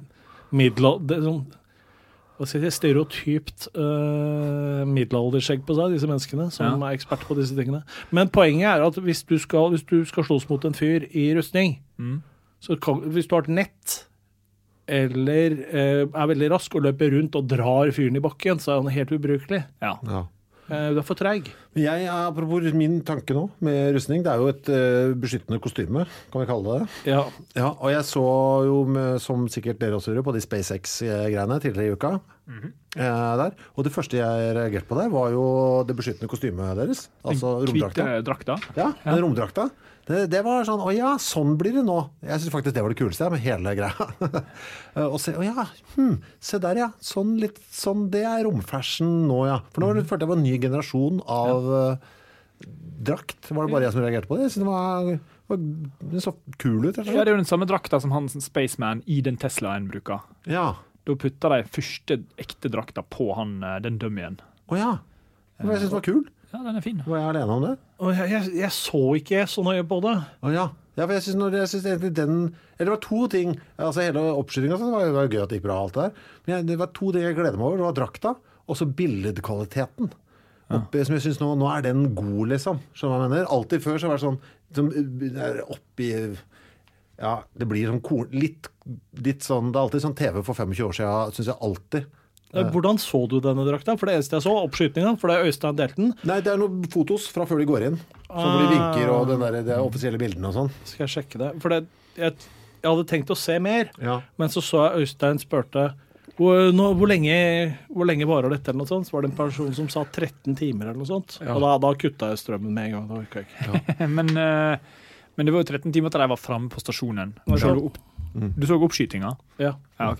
stereotypt middelalderskjegg på seg, disse menneskene som er ekspert på disse tingene. Men poenget er at hvis du skal slåss mot en fyr i rustning, så hvis du har et nett eller er veldig rask og løper rundt og drar fyren i bakken, så er han helt ubrukelig. Ja. Du er for treig. Apropos min tanke nå med rustning, det er jo et beskyttende kostyme, kan vi kalle det. Ja, og jeg så jo, som sikkert dere også gjør, på de SpaceX-greiene tidligere i uka. Der. Og det første jeg reagerte på der var jo det beskyttende kostymet deres. Altså romdrakta. Hvite drakta? Ja, den romdrakta. Det var sånn, sånn blir det nå. Jeg synes faktisk det var det kuleste med hele greia. Og se, se der sånn det er romfashion nå, For nå følte jeg var en ny generasjon av drakt. Var det bare jeg som reagerte på det? Jeg synes det så kul ut. Ja, det er jo den samme drakta som han Spaceman i den Teslaen bruker. Ja. Da putta de første ekte drakta på den dummyen. Men jeg synes det var kul. Ja, den er fin. Var jeg alene om det? Jeg så ikke så nøye på det. For jeg synes egentlig eller det var to ting, altså hele oppskytingen, det var gøy at det gikk bra alt der, men det var to ting jeg gleder meg over, det var drakta, og så billedkvaliteten. Som jeg synes nå er den god, liksom, skjønner jeg mener. Alltid før så var det sånn, oppi, det blir sånn litt sånn, det er alltid sånn TV for 25 år siden, synes jeg alltid. Hvordan så du denne drakta? For det eneste jeg så, oppskytningen, for det er Øystein delte den. Nei, det er noen fotos fra før de går inn. Så hvor de vinker og det offisielle bildene og sånn. Skal jeg sjekke det? For jeg hadde tenkt å se mer, men så jeg Øystein spørte hvor lenge varer dette eller noe sånt? Så var det en person som sa 13 timer eller noe sånt. Og da kuttet jeg strømmen med en gang. Da orket jeg ikke. Men det var jo 13 timer til jeg var fremme på stasjonen. Du så oppskytinga? Ja. Ok.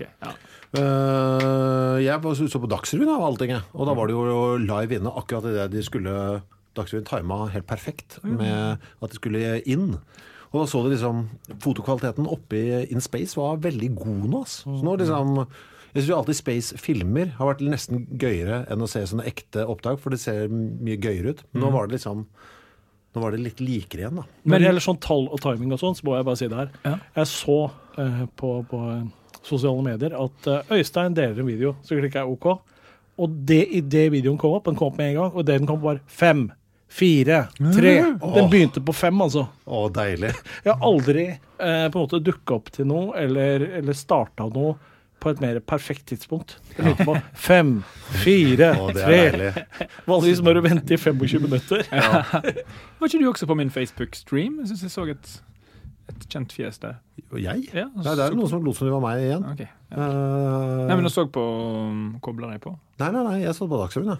Jeg så på Dagsrevyen av allting, og da var det jo live inne akkurat i det de skulle. Dagsrevyen timet helt perfekt med at de skulle inn. Og da så det liksom, fotokvaliteten oppe in space var veldig god nå. Så nå liksom, jeg synes jo alltid space-filmer har vært nesten gøyere enn å se sånne ekte opptak, for det ser mye gøyere ut. Nå var det liksom, nå var det litt likere igjen da. Men det gjelder sånn tall og timing og sånn, så må jeg bare si det her. Jeg så på sosiale medier at Øystein deler en video, så klikker jeg OK. Og i det videoen kom opp, den kom opp med en gang, og det den kom var 5, 4, 3. Den begynte på 5, altså. Deilig. Jeg har aldri på en måte dukket opp til noe, eller startet noe på et mer perfekt tidspunkt. Jeg begynte på 5, 4, 3. Vanligvis må du vente i 25 minutter. Var ikke du også på min Facebook-stream? Jeg synes jeg så et kjent fjes der. Jeg? Ja, Nei, det noen som lot som det var meg igjen. Okay, ja. Nei, men du så på kobler deg på? Nei, jeg så på Dagsrevyen,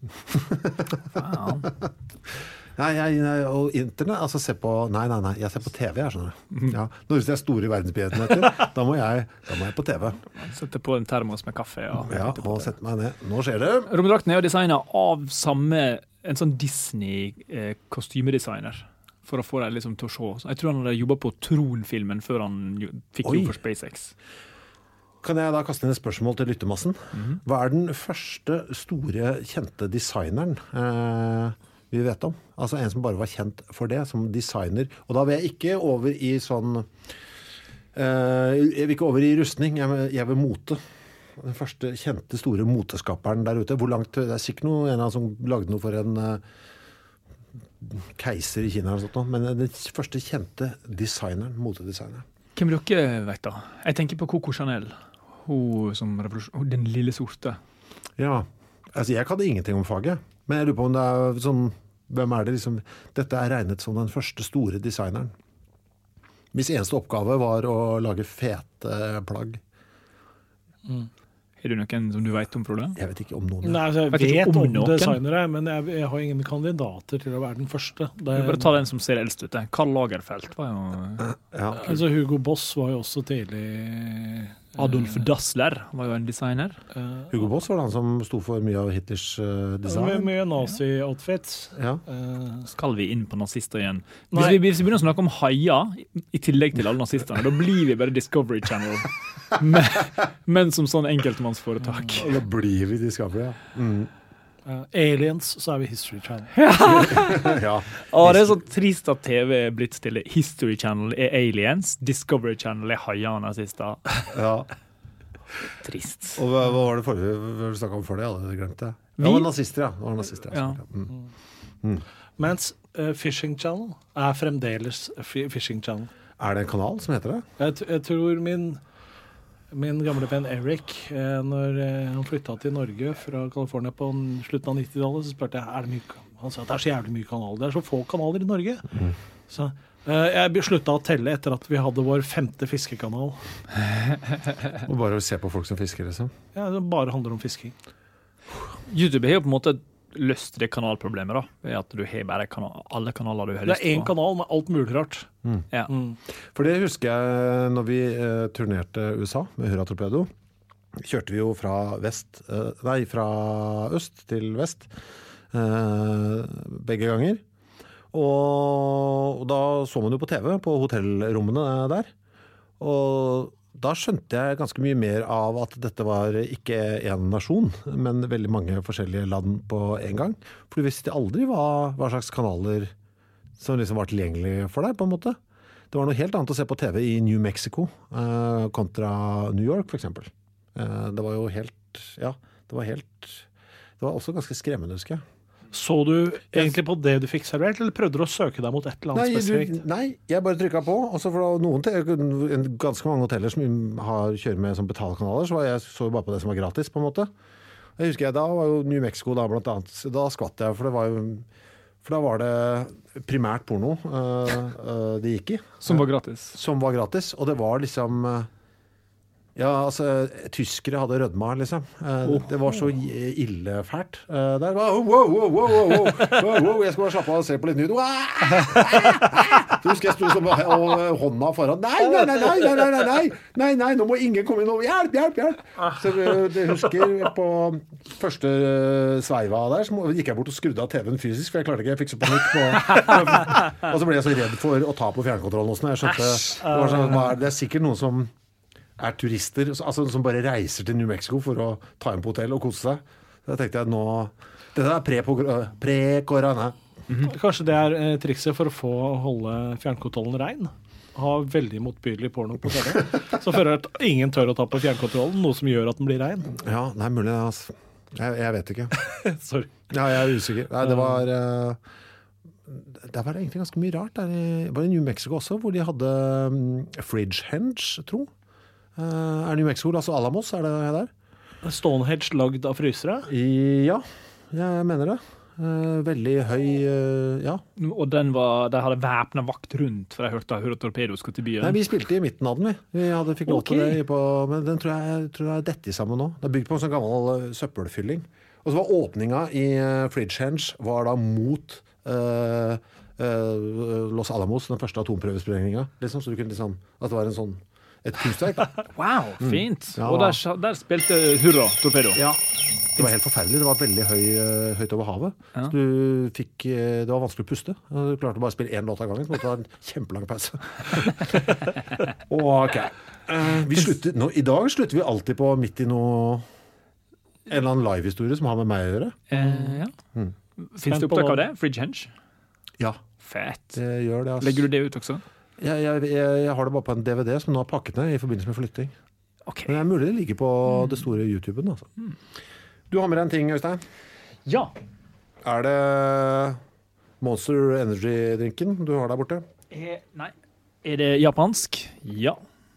Nei, og internett, altså se på Nei, jeg ser på TV, jeg skjønner det. Ja, når det store verdensbegivenheter, da må jeg på TV. Sette på en termos med kaffe. Ja, og sette meg ned. Nå skjer det. Romdrakten er jo designet av en sånn Disney-kostymedesigner. For å få deg liksom til å se. Jeg tror han hadde jobbet på Tron-filmen før han fikk jobb for SpaceX. Kan jeg da kaste inn et spørsmål til lyttemassen? Hva er den første store, kjente designeren vi vet om? Altså en som bare var kjent for det, som designer. Og da vil jeg ikke over i sånn... jeg vil ikke over i rustning, jeg vil mote. Den første kjente, store moteskaperen der ute. Hvor langt... Det er sikkert en av som lagde noe for en... keiser i Kina eller sånt, men den første kjente designeren, motedesigneren. Hvem dere vet da? Jeg tenker på Coco Chanel. Den lille sorte. Ja, altså jeg kan ingenting om faget, men jeg lurer på om det er sånn, hvem er det liksom, dette er regnet som den første store designeren. Hvis eneste oppgave var å lage fete plagg. Er det noen som du vet om, Frode? Jeg vet ikke om noen. Nei, altså, jeg vet om designere, men jeg har ingen kandidater til å være den første. Bare ta den som ser eldst ut. Karl Lagerfeld var jo... Ja. Altså, Hugo Boss var jo også tidlig... Adolf Dassler var jo en designer. Hugo Boss var han som sto for mye av Hitlers design. Mye nazi-outfits. Ja. Skal vi inn på nazister igjen? Hvis vi begynner å snakke om haier, i tillegg til alle nazisterne, da blir vi bare Discovery Channel. Men som sånn enkeltmannsforetak. Da blir vi Discovery, ja. Aliens, så er vi History Channel. Ja. Det er så trist at TV er blitt stille. History Channel er Aliens, Discovery Channel er haier nazister. Ja. Trist. Og hva var det forrige vi snakket om før det? Jeg hadde glemt det. Det var nazister, ja. Mens Fishing Channel er fremdeles Fishing Channel. Er det en kanal som heter det? Jeg tror min gamle venn Eric, når han flyttet til Norge fra California på slutten av 90-tallet, så spurte jeg, han sa at det er så jævlig mye kanaler. Det er så få kanaler i Norge. Så jeg sluttet å telle etter at vi hadde vår 5. fiskekanal. Og bare se på folk som fisker, liksom? Ja, det bare handler om fisking. YouTube er jo på en måte løst det kanalproblemet da, ved at du har bare alle kanaler du har lyst på. Det er en kanal med alt mulig rart. Ja. For det husker jeg når vi turnerte USA med Hurra Torpedo. Kjørte vi jo fra øst til vest begge ganger. Og da så man jo på TV på hotellrommene der. Og da skjønte jeg ganske mye mer av at dette var ikke en nasjon, men veldig mange forskjellige land på en gang. For du visste aldri hva slags kanaler som liksom var tilgjengelige for deg, på en måte. Det var noe helt annet å se på TV i New Mexico kontra New York, for eksempel. Det var jo helt, ja, det var også ganske skremmende, husker jeg. Så du egentlig på det du fikk servert, eller prøvde du å søke deg mot et eller annet spesifikt? Nei, jeg bare trykket på, og så for ganske mange hoteller som kjører med som betalkanaler, så jeg så bare på det som var gratis, på en måte. Jeg husker da var jo New Mexico da, blant annet, da skvatt jeg, for da var det primært porno det gikk i. Som var gratis. Som var gratis, og det var liksom... Ja, altså, tyskere hadde rødma, liksom. Det var så ille fælt. Der var, wow, jeg skulle bare slappe av og se på litt nytt. Så husker jeg stod som hånda foran. Nei, nå må ingen komme inn. Hjelp. Så jeg husker på første sveiva der, så gikk jeg bort og skrudde av TV-en fysisk, for jeg klarte ikke å fikse på nytt. Og så ble jeg så redd for å ta på fjernkontrollen også, når jeg skjønte, det er sikkert noen som er turister, altså som bare reiser til New Mexico for å ta inn på hotell og kose seg. Så da tenkte jeg nå, dette er pre-korona. Kanskje det er trikset for å holde fjernkontrollen rein? Ha veldig motbydelig porno på TV. Så føler jeg at ingen tør å ta på fjernkontrollen, noe som gjør at den blir rein. Ja, det er mulig, altså. Jeg vet ikke. Sorry. Ja, jeg er usikker. Nei, det var egentlig ganske mye rart der. Det var i New Mexico også, hvor de hadde Fridgehenge, tro. New Mexico, Los Alamos, det der? Stonehenge lagd av frysere? Ja, jeg mener det. Veldig høy, ja. Og de hadde væpnet vakt rundt, for jeg hørte torpedo skulle til byen. Nei, vi spilte I midten av den, vi fikk lov til det, men den tror jeg dette sammen nå. Det bygd på en sånn gammel søppelfylling. Og så var åpninga I Fridgehenge var da mot Los Alamos, den første atomprøvesprengninga, liksom, så du kunne liksom, at det var en sånn et kunstverk da. Wow, fint. Ja, og der spilte Hurra torpedo. Ja, det var helt forferdelig. Det var veldig høyt over havet. Ja. Så det var vanskelig å puste. Du klarte bare å spille 1 låt av gangen, så måtte det være en kjempelang pause. Ok. I dag slutter vi alltid på midt I en eller annen live-historie som har med meg å gjøre. Ja. Finnes det opptak av det? Fridgehenge? Ja. Fett. Det gjør det, altså. Legger du det ut også? Jeg har det bare på en DVD som nå har pakket ned I forbindelse med flytting. Okay. Men det mulig det ligger på det store YouTuben. Altså. Du har med deg en ting, Øystein? Ja. Det Monster Energy-drinken du har der borte? Nei. Det japansk? Ja.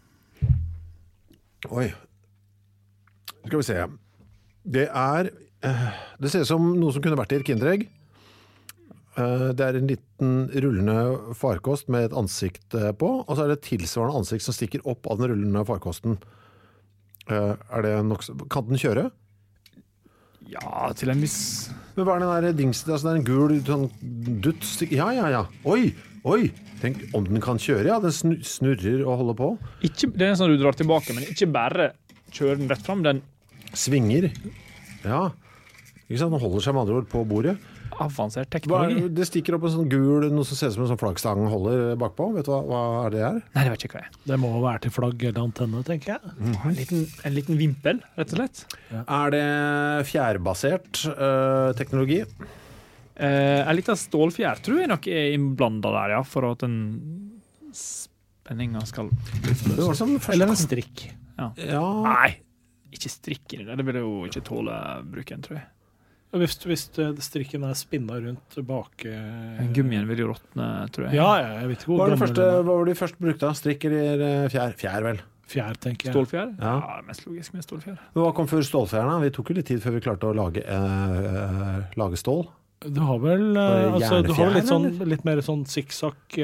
Oi. Skal vi se. Det ser ut som noe som kunne vært I et kinderegg. Det en liten rullende farkost med et ansikt på, og så det et tilsvarende ansikt som stikker opp av den rullende farkosten. Det nok, kan den kjøre? Ja, til en viss... Men hva den der dingsen? Altså det en gul sånn dutt Ja. Oi! Tenk om den kan kjøre, ja. Den snurrer og holder på. Det en sånn du drar tilbake, men ikke bare kjører den rett frem, den... Svinger. Ja. Ikke sant? Den holder seg med andre ord på bordet. Avansert teknologi. Det stikker opp en sånn gul, noe som ser ut som en sånn flaggstang holder bakpå. Vet du hva det Nei, det vet ikke hva Det må være til flagg eller antenne, tenker jeg. En liten vimpel, rett og slett. Ja. Det fjærbasert teknologi? En liten stålfjær tror jeg nok innblandet der, ja, for at den spenningen skal... Eller en strikk. Ja. Nei, ikke strikk inni det. Det vil jo ikke tåle bruken, tror jeg. Hvis strikken spinnet rundt bak... Gummien vil jo råtne, tror jeg. Ja, jeg vet ikke Hva var det først brukte? Strikk eller fjær? Fjær, vel? Fjær, tenker jeg. Stålfjær? Ja, mest logisk med stålfjær. Hva kom før stålfjærene? Vi tok jo litt tid før vi klarte å lage stål. Du har vel litt mer sånn sikksakk,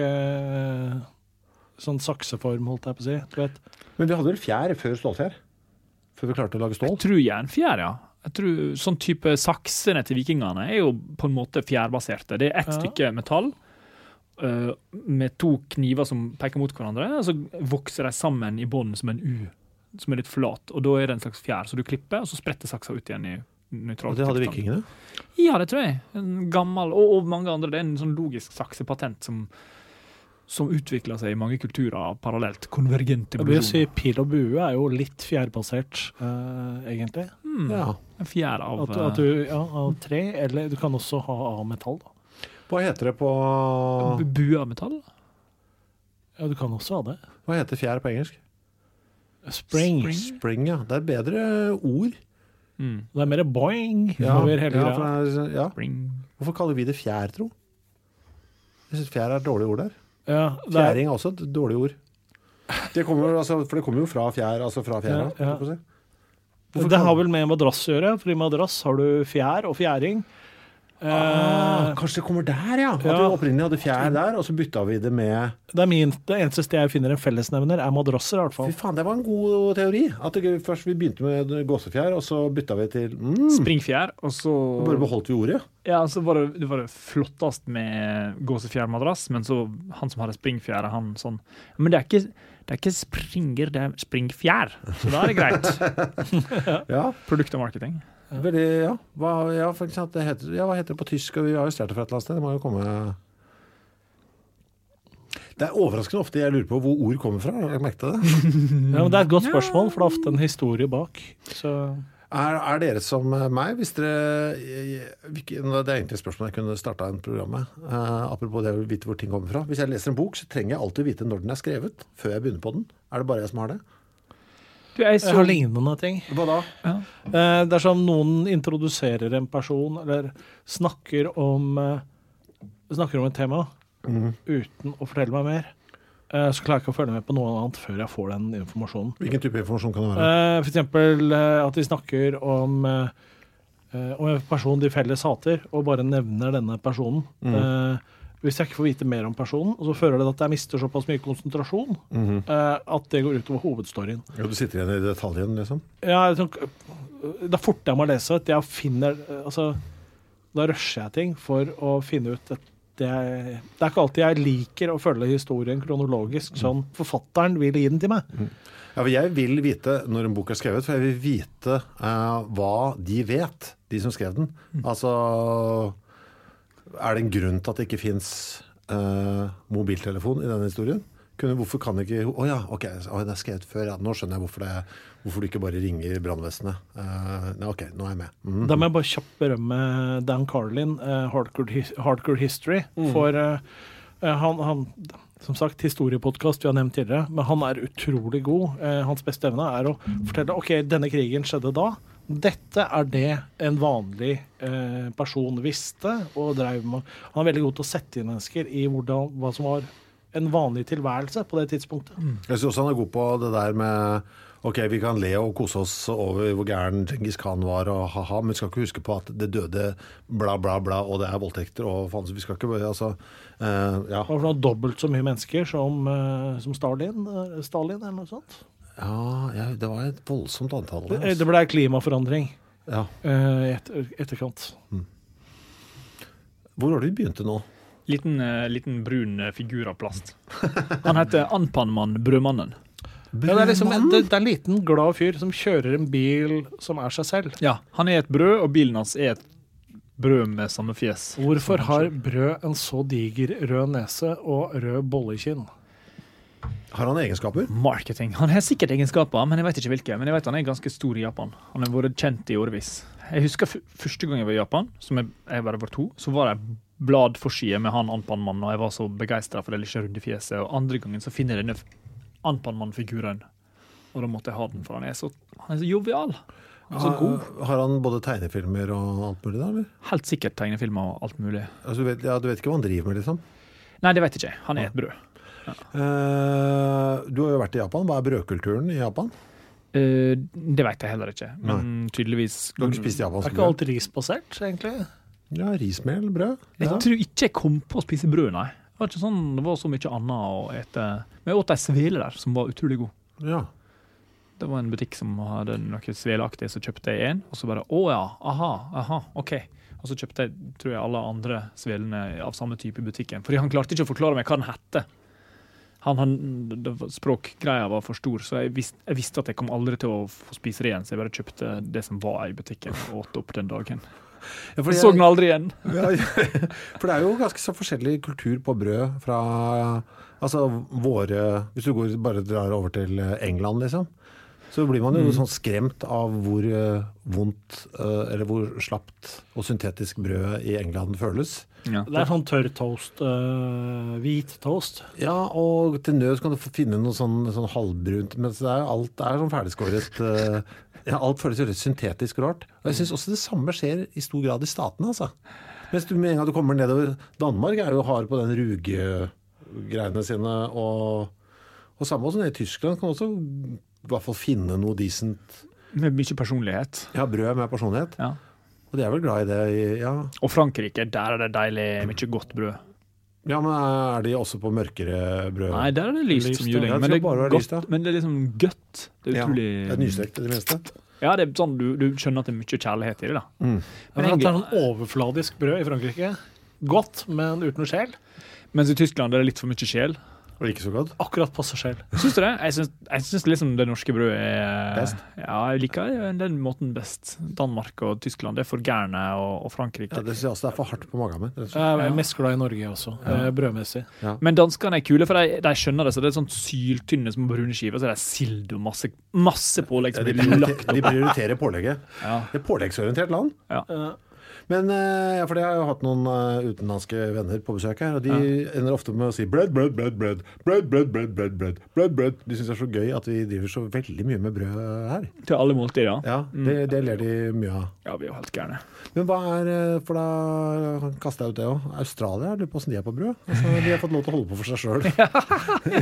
sånn sakseform, holdt jeg på å si. Du vet. Men vi hadde vel fjær før stålfjær? Før vi klarte å lage stål? Jeg tror jernfjær, ja. Jeg tror sånn type saksene til vikingene jo på en måte fjærbaserte. Det ett stykke metall med 2 kniver som peker mot hverandre, og så vokser de sammen I bånd som en U, som litt flat, og da det en slags fjær. Så du klipper, og så spretter saksa ut igjen I nøytralt. Og det hadde vikingene? Ja, det tror jeg. En gammel, og mange andre. Det en sånn logisk saksepatent som utvikler seg I mange kulturer parallelt, konvergent evolusjon. Jeg vil si pil og bue jo litt fjærbasert, egentlig. Ja. En fjær av... av tre, eller du kan også ha av metall, da. Hva heter det på... Bue av metall? Ja, du kan også ha det. Hva heter fjær på engelsk? Spring, ja. Det bedre ord. Det mer boing over hele greia. Ja. Hvorfor kaller vi det fjær, tro? Jeg synes fjær et dårlig ord der. Ja, Fjæring også et dårlig ord. Det kommer jo fra fjær, altså fra fjæra. Ja. Det har vel med madrass å gjøre, for I madrass har du fjær og fjæring. Kanskje det kommer der, ja. At vi opprinnelig hadde fjær der, og så bytta vi det med... Det eneste sted jeg finner en fellesnevner madrasser, I hvert fall. Fy faen, det var en god teori. At først vi begynte med gåsefjær, og så bytta vi til... Springfjær, og så... Bare beholdt vi ordet. Ja, så var det flottest med gåsefjærmadrass, men så han som hadde springfjær, han sånn... Men det ikke springer, det springfjær. Så da det greit. Ja. Produkt og marketing. Veldig, ja. Hva heter det på tysk? Vi har jo stjert det fra et eller annet sted. Det må jo komme... Det overraskende ofte jeg lurer på hvor ord kommer fra. Jeg merkte det. Ja, men det et godt spørsmål, for det ofte en historie bak. Så... dere som meg, hvis dere... Det egentlig et spørsmål jeg kunne startet en program med. Apropos det å vite hvor ting kommer fra. Hvis jeg leser en bok, så trenger jeg alltid vite når den skrevet, før jeg begynner på den. Det bare jeg som har det? Jeg har lignende ting. Hva da? Ja. Dersom noen introduserer en person, eller snakker om et tema, uten å fortelle meg mer, så klarer jeg ikke å følge med på noe annet før jeg får den informasjonen. Hvilken type informasjon kan det være? For eksempel at de snakker om en person de felles hater, og bare nevner denne personen. Hvis jeg ikke får vite mer om personen, så fører det at jeg mister såpass mye konsentrasjon at det går utover hovedstoryen. Ja, du sitter igjen i detaljen, liksom? Ja, da forter jeg meg å lese at jeg finner, altså, da rusher jeg ting for å finne ut at det er ikke alltid jeg liker å følge historien kronologisk, sånn forfatteren vil gi den til meg. Ja, for jeg vil vite når en bok er skrevet, for jeg vil vite hva de vet, de som skrev den. Altså, er det en grunn til at det ikke finnes mobiltelefon i denne historien? Hvorfor kan det ikke... ok, det er skrevet før, nå skjønner jeg hvorfor du ikke bare ringer brandvesenet. Ok, nå er jeg med. Da må jeg bare kjapt berømme Dan Carlin, Hardcore History, for han som sagt, historiepodcast vi har nevnt tidligere, men han er utrolig god. Hans beste evne er å fortelle, ok, denne krigen skjedde da. Dette er det en vanlig person visste og drev med. Han er veldig god til å sette inn mennesker i hva som var en vanlig tilværelse på det tidspunktet. Jeg synes også han er god på det der med ok, vi kan le og kose oss over hvor gæren Genghis Khan var og haha, men vi skal ikke huske på at det døde bla bla bla og det er voldtekter og faen, så vi skal ikke altså, ja. Og for noe dobbelt så mye mennesker som Stalin eller noe sånt. Ja, det var et voldsomt antall. Det ble klimaforandring etterkant. Hvor har du begynt nå? Liten brun figur av plast. Han heter Anpanman, brødmannen. Ja, det er en liten glad fyr som kjører en bil som er seg selv. Ja, han er et brød, og bilen hans er et brød med samme fjes. Hvorfor har brød en så diger rød nese og rød bollekinn? Har han egenskaper? Marketing. Han har sikkert egenskaper, men jeg vet ikke hvilke. Men jeg vet han er ganske stor i Japan. Han har vært kjent i årevis. Jeg husker første gang jeg var i Japan, som jeg bare var 2, så var jeg bladforside med han Anpanman, og jeg var så begeistret for det lille runde fjeset. Og andre gangen så finner jeg denne Anpanman-figuren, og da måtte jeg ha den, for han er så jovial. Så god. Har han både tegnefilmer og alt mulig da, eller? Helt sikkert tegnefilmer og alt mulig. Altså, du vet ikke hva han driver med, liksom? Nei, det vet jeg ikke. Han er et brød. Ja. Du har jo vært i Japan. Hva er brødkulturen i Japan? Det vet jeg heller ikke. Men tydeligvis... Du har ikke spist japansk brød? Er ikke alt risbasert, egentlig? Ja, rismel, brød. Jeg tror ikke jeg kom på å spise brød, nei. Det var ikke sånn, det var så mye annet å ete. Men jeg åt en svele der, som var utrolig god. Ja. Det var en butikk som hadde noe sveleaktig, så kjøpte jeg en, og så bare, aha, ok. Og så kjøpte jeg, tror jeg, alle andre svelene av samme type i butikken. Fordi han klarte ikke å forklare meg hva den hette. Språkgreia var for stor, så jeg visste at jeg kom aldri til å få spise det igjen, så jeg bare kjøpte det som var i butikken og åt opp den dagen. Ja, jeg så den aldri igjen. Ja, for det er jo ganske så forskjellig kultur på brød fra, altså hvis du bare drar over til England, liksom, så blir man jo sånn skremt av hvor vondt, eller hvor slapt og syntetisk brød i England føles. Ja. Det er sånn tørr toast, hvit toast. Ja, og til nød kan du finne noe sånn halvbrunt, men alt er sånn ferdigskåret. Alt føles jo litt syntetisk rart. Og jeg synes også det samme skjer i stor grad i statene, altså. Mens med en gang du kommer nedover Danmark er jo hard på den ruge-greiene sine, og samme også nede i Tyskland kan også i hvert fall finne noe decent. Med mye personlighet. Ja, brød med personlighet. Ja. Og de er vel glad i det, ja. Og Frankrike, der er det deilig, mye godt brød. Ja, men er de også på mørkere brød? Nei, der er det lyst som juling. Men det er godt, men det er liksom gøtt. Det er utrolig... Ja, det er nystekt i det minste. Ja, det er sånn, du skjønner at det er mye kjærlighet i det da. Men det er sånn overfladisk brød i Frankrike. Godt, men uten sjel. Mens i Tyskland er det litt for mye sjel. Og ikke så godt? Akkurat passe sjel. Syns du det? Jeg synes liksom det norske brødet er... Best? Ja, jeg liker den måten best. Danmark og Tyskland, det er for gærne, og Frankrike. Ja, det synes jeg også det er for hardt på magen min. Jeg er mest glad i Norge også, brødmessig. Ja. Men danskene er kule, for de skjønner det, så det er sånn syltynne små brune skiver, så det er sild og masse pålegg som blir lagt opp. De prioriterer pålegget. Ja. Det er påleggsorientert land. Ja. Men, for jeg har jo hatt noen utenlandske venner på besøk her, og de ender ofte med å si bread. De synes det er så gøy at vi driver så veldig mye med brød her. Til alle måltider, Ja, det ler de mye av. Ja, vi er jo helt gærne. Men hva for da kastet jeg ut det også. Australia, lurer på hvordan de er på brød. Altså, de har fått lov til å holde på for seg selv.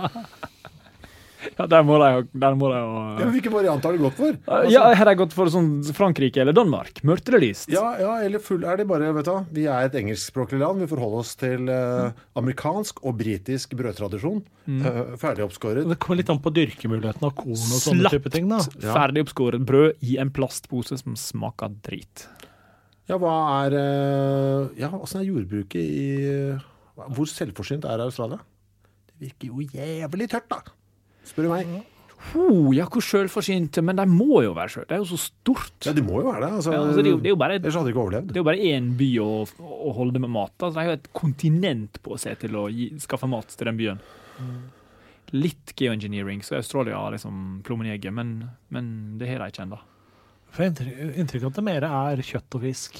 Ja, der må de jo... Hvilke variant har du gått for? Ja, her har jeg gått for sånn Frankrike eller Danmark. Mørkt eller lyst? Ja, eller full er det bare, vet du. Vi er et engelskspråklig land. Vi forholder oss til amerikansk og britisk brødtradisjon. Ferdig oppskåret. Det kommer litt an på dyrkemuligheten av korn og sånne type ting, da. Ferdig oppskåret brød i en plastpose som smaker drit. Ja, hvordan er jordbruket hvor selvforsynt er Australia? Det virker jo jævlig tørt, da. Spør du meg. Ja, hvor selvforsynt, men de må jo være selv. Det er jo så stort. Ja, de må jo være det. Altså, det er jo bare, ellers hadde de ikke overlevd. Det er jo bare en by å holde med mat. Altså, det er jo et kontinent på seg til å skaffe mat til den byen. Litt geoengineering, så Australia har liksom plommen i egget, men det har de ikke enda. For inntrykk at det mer er kjøtt og fisk.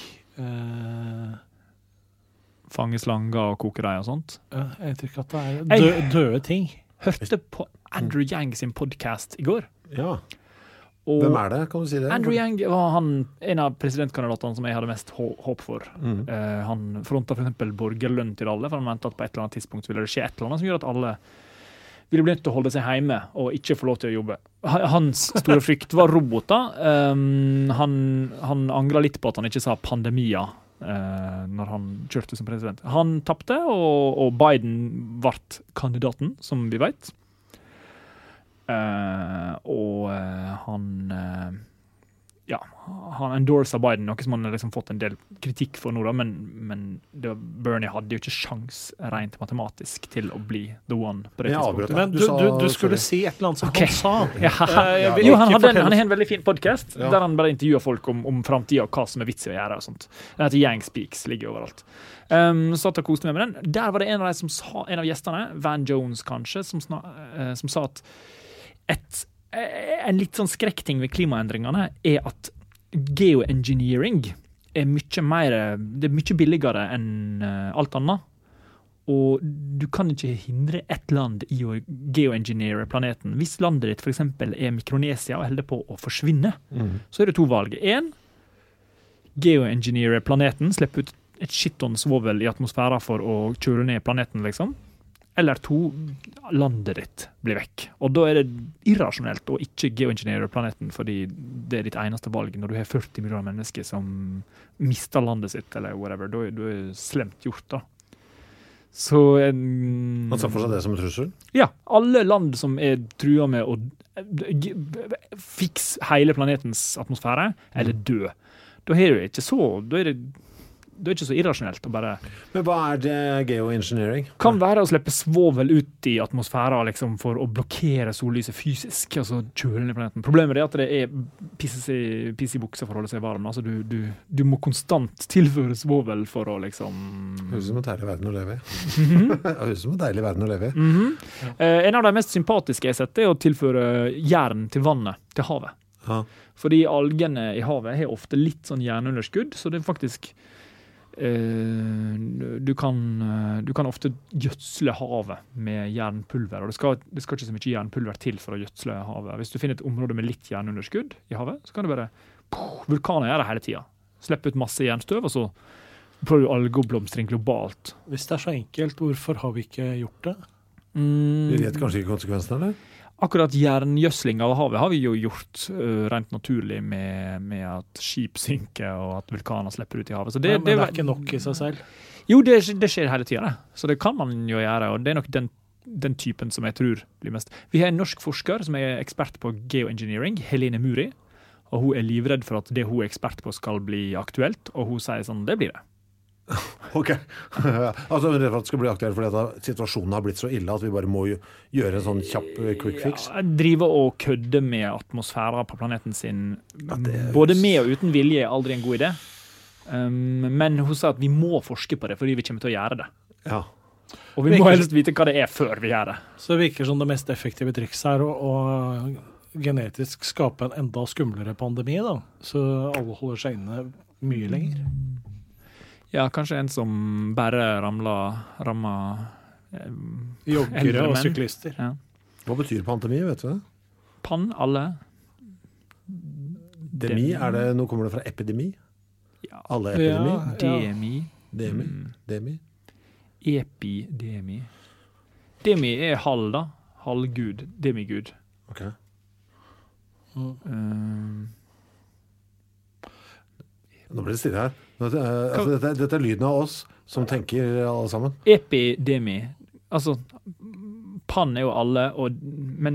Fange slanger og koke dem og sånt. Inntrykk at det er døde ting. Hørte på Andrew Yang sin podcast i går. Ja. Hvem er det? Kan du si det? Andrew Yang var en av presidentkandidatene som jeg hadde mest håp for. Han frontet for eksempel borgerlønn til alle, for han mente at på et eller annet tidspunkt ville det skje et eller annet som gjør at alle ville bli nødt til å holde seg hjemme og ikke få lov til å jobbe. Hans store frykt var roboter. Han angret litt på at han ikke sa pandemia når han kjørte som president. Han tappte, og Biden ble kandidaten, som vi vet. Han endorset Biden, noe som han har liksom fått en del kritikk for nå, da, men Bernie hadde jo ikke sjans rent matematisk til å bli the one på det tidspunktet. Men du skulle si et eller annet som han sa. Han har en veldig fin podcast der han bare intervjuer folk om fremtiden og hva som er vits i å gjøre og sånt. Den heter Yang Speaks, ligger overalt. Så jeg koste meg med den. Der var det en av gjestene, Van Jones kanskje, som sa at en litt sånn skrekkting ved klimaendringene er at geoengineering er mye billigere enn alt annet. Og du kan ikke hindre ett land i å geoengineere planeten. Hvis landet ditt for eksempel er Mikronesia og holder på å forsvinne, så er det to valg. 1, geoengineere planeten, slippe ut et shitton svovel i atmosfæren for å kjøre ned planeten, liksom. Eller 2, landet ditt blir vekk. Og da er det irrasjonelt å ikke geoengineere planeten, fordi det er ditt eneste valg når du har 40 millioner mennesker som mister landet sitt, eller whatever. Da er det slemt gjort, da. Så Man tar for seg det som en trussel? Ja. Alle land som er trua med å fikse hele planetens atmosfære, eller dø. Da er det ikke så... Da er det ikke så irrasjonelt å bare... Men hva er det geoengineering? Kan være å slippe svovel ut i atmosfæren liksom, for å blokkere sollyset fysisk, altså kjøle ned planeten. Problemet er at det er piss i buksa for å holde seg varm. Altså, du må konstant tilføre svovel for å liksom... Høres som en deilig verden å leve i. Høres som en deilig verden å leve i. En av de mest sympatiske jeg har sett er å tilføre jern til vannet, til havet. Ja. Fordi algene i havet har ofte litt sånn jernunderskudd, så det er faktisk... Du kan ofte gjødsle havet med jernpulver, og det skal ikke så mye jernpulver til for å gjødsle havet. Hvis du finner et område med litt jernunderskudd i havet, så kan du bare vulkaner gjør det hele tiden. Slippe ut masse jernstøv, og så prøver du algeoppblomstring globalt. Hvis det er så enkelt, hvorfor har vi ikke gjort det? Vi vet kanskje ikke konsekvensene, eller? Akkurat jerngjødsling av havet har vi jo gjort rent naturlig med at skip synker og at vulkaner slipper ut i havet. Så men det er ikke nok i seg selv? Jo, det skjer hele tiden. Så det kan man jo gjøre, og det er nok den typen som jeg tror blir mest. Vi har en norsk forsker som er ekspert på geoengineering, Helene Muri, og hun er livredd for at det hun er ekspert på skal bli aktuelt, og hun sier sånn, det blir det. Ok. Altså, det skal bli aktuelt fordi at situasjonen har blitt så ille at vi bare må gjøre en sånn kjapp quick fix. Ja, drive og kødde med atmosfæren på planeten sin, både med og uten vilje, er aldri en god idé. Men hun sa at vi må forske på det, fordi vi kommer til å gjøre det. Ja. Og vi må helst vite hva det er før vi gjør det. Så det virker som det mest effektive trikset er å genetisk skape en enda skumlere pandemi, da. Så alle holder seg inne Mye lenger. Ja, kanskje en som bare rammer Joggere og syklister. Ja. Hva betyr pandemi, vet du det? Alle. Demi, nå kommer det fra epidemi? Ja. Alle epidemi? Demi. Demi? Epidemi. Demi halv, da. Halvgud. Demigud. Ok. Nå blir det stille her. Dette dlyden av oss som tenker alle sammen. Epidemi. Altså, pann jo alle, men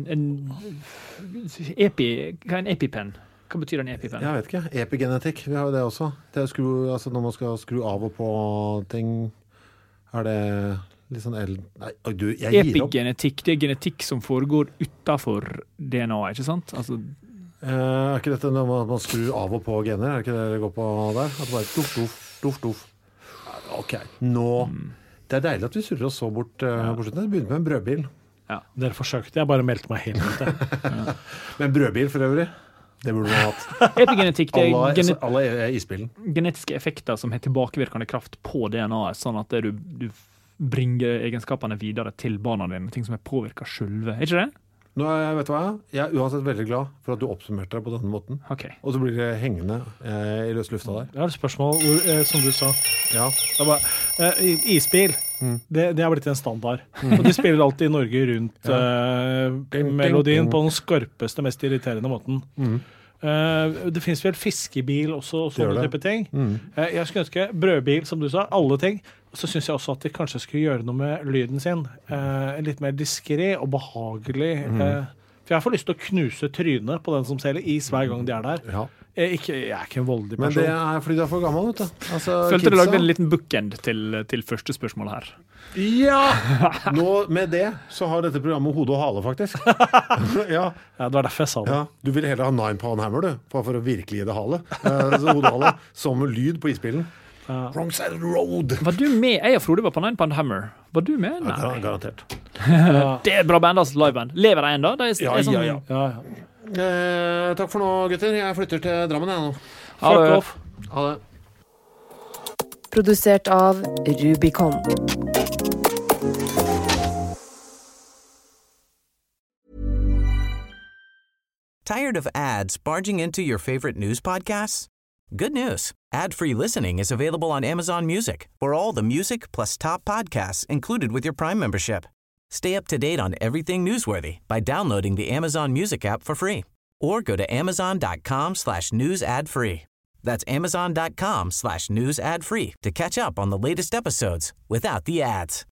hva en epipen? Hva betyr en epipen? Jeg vet ikke. Epigenetikk, vi har jo det også. Det når man skal skru av og på ting, det litt sånn Nei, du, jeg gir opp. Epigenetikk, det genetikk som foregår utenfor DNA, ikke sant? Altså... ikke dette når man skrur av og på gener? Er ikke det går på der? At det bare duff. Ok, nå... Det deilig at vi surrer oss så bort på slutten. Det begynte med en brødbil. Ja, dere forsøkte. Jeg bare meldte meg helt ut. Men brødbil for øvrig, det burde man hatt. Epigenetikk, det alle isbilen. Genetiske effekter som har tilbakevirkende kraft på DNA-et, sånn at du bringer egenskapene videre til barna dine, ting som er påvirket selve. Er ikke det? Nå vet du hva, jeg er uansett veldig glad for at du oppsummerte det på denne måten. Okay. Og så blir det hengende i løs lufta der. Jeg har et spørsmål, som du sa. Ja. Isbil, det har blitt en standard. Og de spiller alltid i Norge rundt melodien på den skarpeste, mest irriterende måten. Det finnes vel fiskebil også, og sånne type ting. Jeg skulle ønske brødbil, som du sa, alle ting. Så synes jeg også at de kanskje skulle gjøre noe med lyden sin. Litt mer diskret og behagelig. For jeg får lyst til å knuse trynet på den som selger is hver gang de er der. Ja. Jeg er ikke en voldelig person. Men det er fordi du er for gammel, vet du. Altså, følte du lagde en liten bookend til første spørsmål her. Ja! Nå, med det, så har dette programmet hode og hale, faktisk. Ja, det var derfor jeg sa det. Ja, du vil heller ha 9-pound hammer, du, for å virkelig gi det hale. Hode og hale, som lyd på isbilen. Wrong side of the road. Var du med? Jeg og Frode var på 9-pound hammer. Var du med? Nei. Ja, garantert. Det er et bra band, altså, liveband. Lever de enda? Ja. Takk for nå, gutter. Jeg flytter til Drammen, jeg nå. Fuck off. Ha det. Produsert av Rubicon. Tired of ads barging into your favorite news podcasts? Good news. Ad-free listening is available on Amazon Music for all the music plus top podcasts included with your Prime membership. Stay up to date on everything newsworthy by downloading the Amazon Music app for free or go to amazon.com/news ad free. That's amazon.com/news ad free to catch up on the latest episodes without the ads.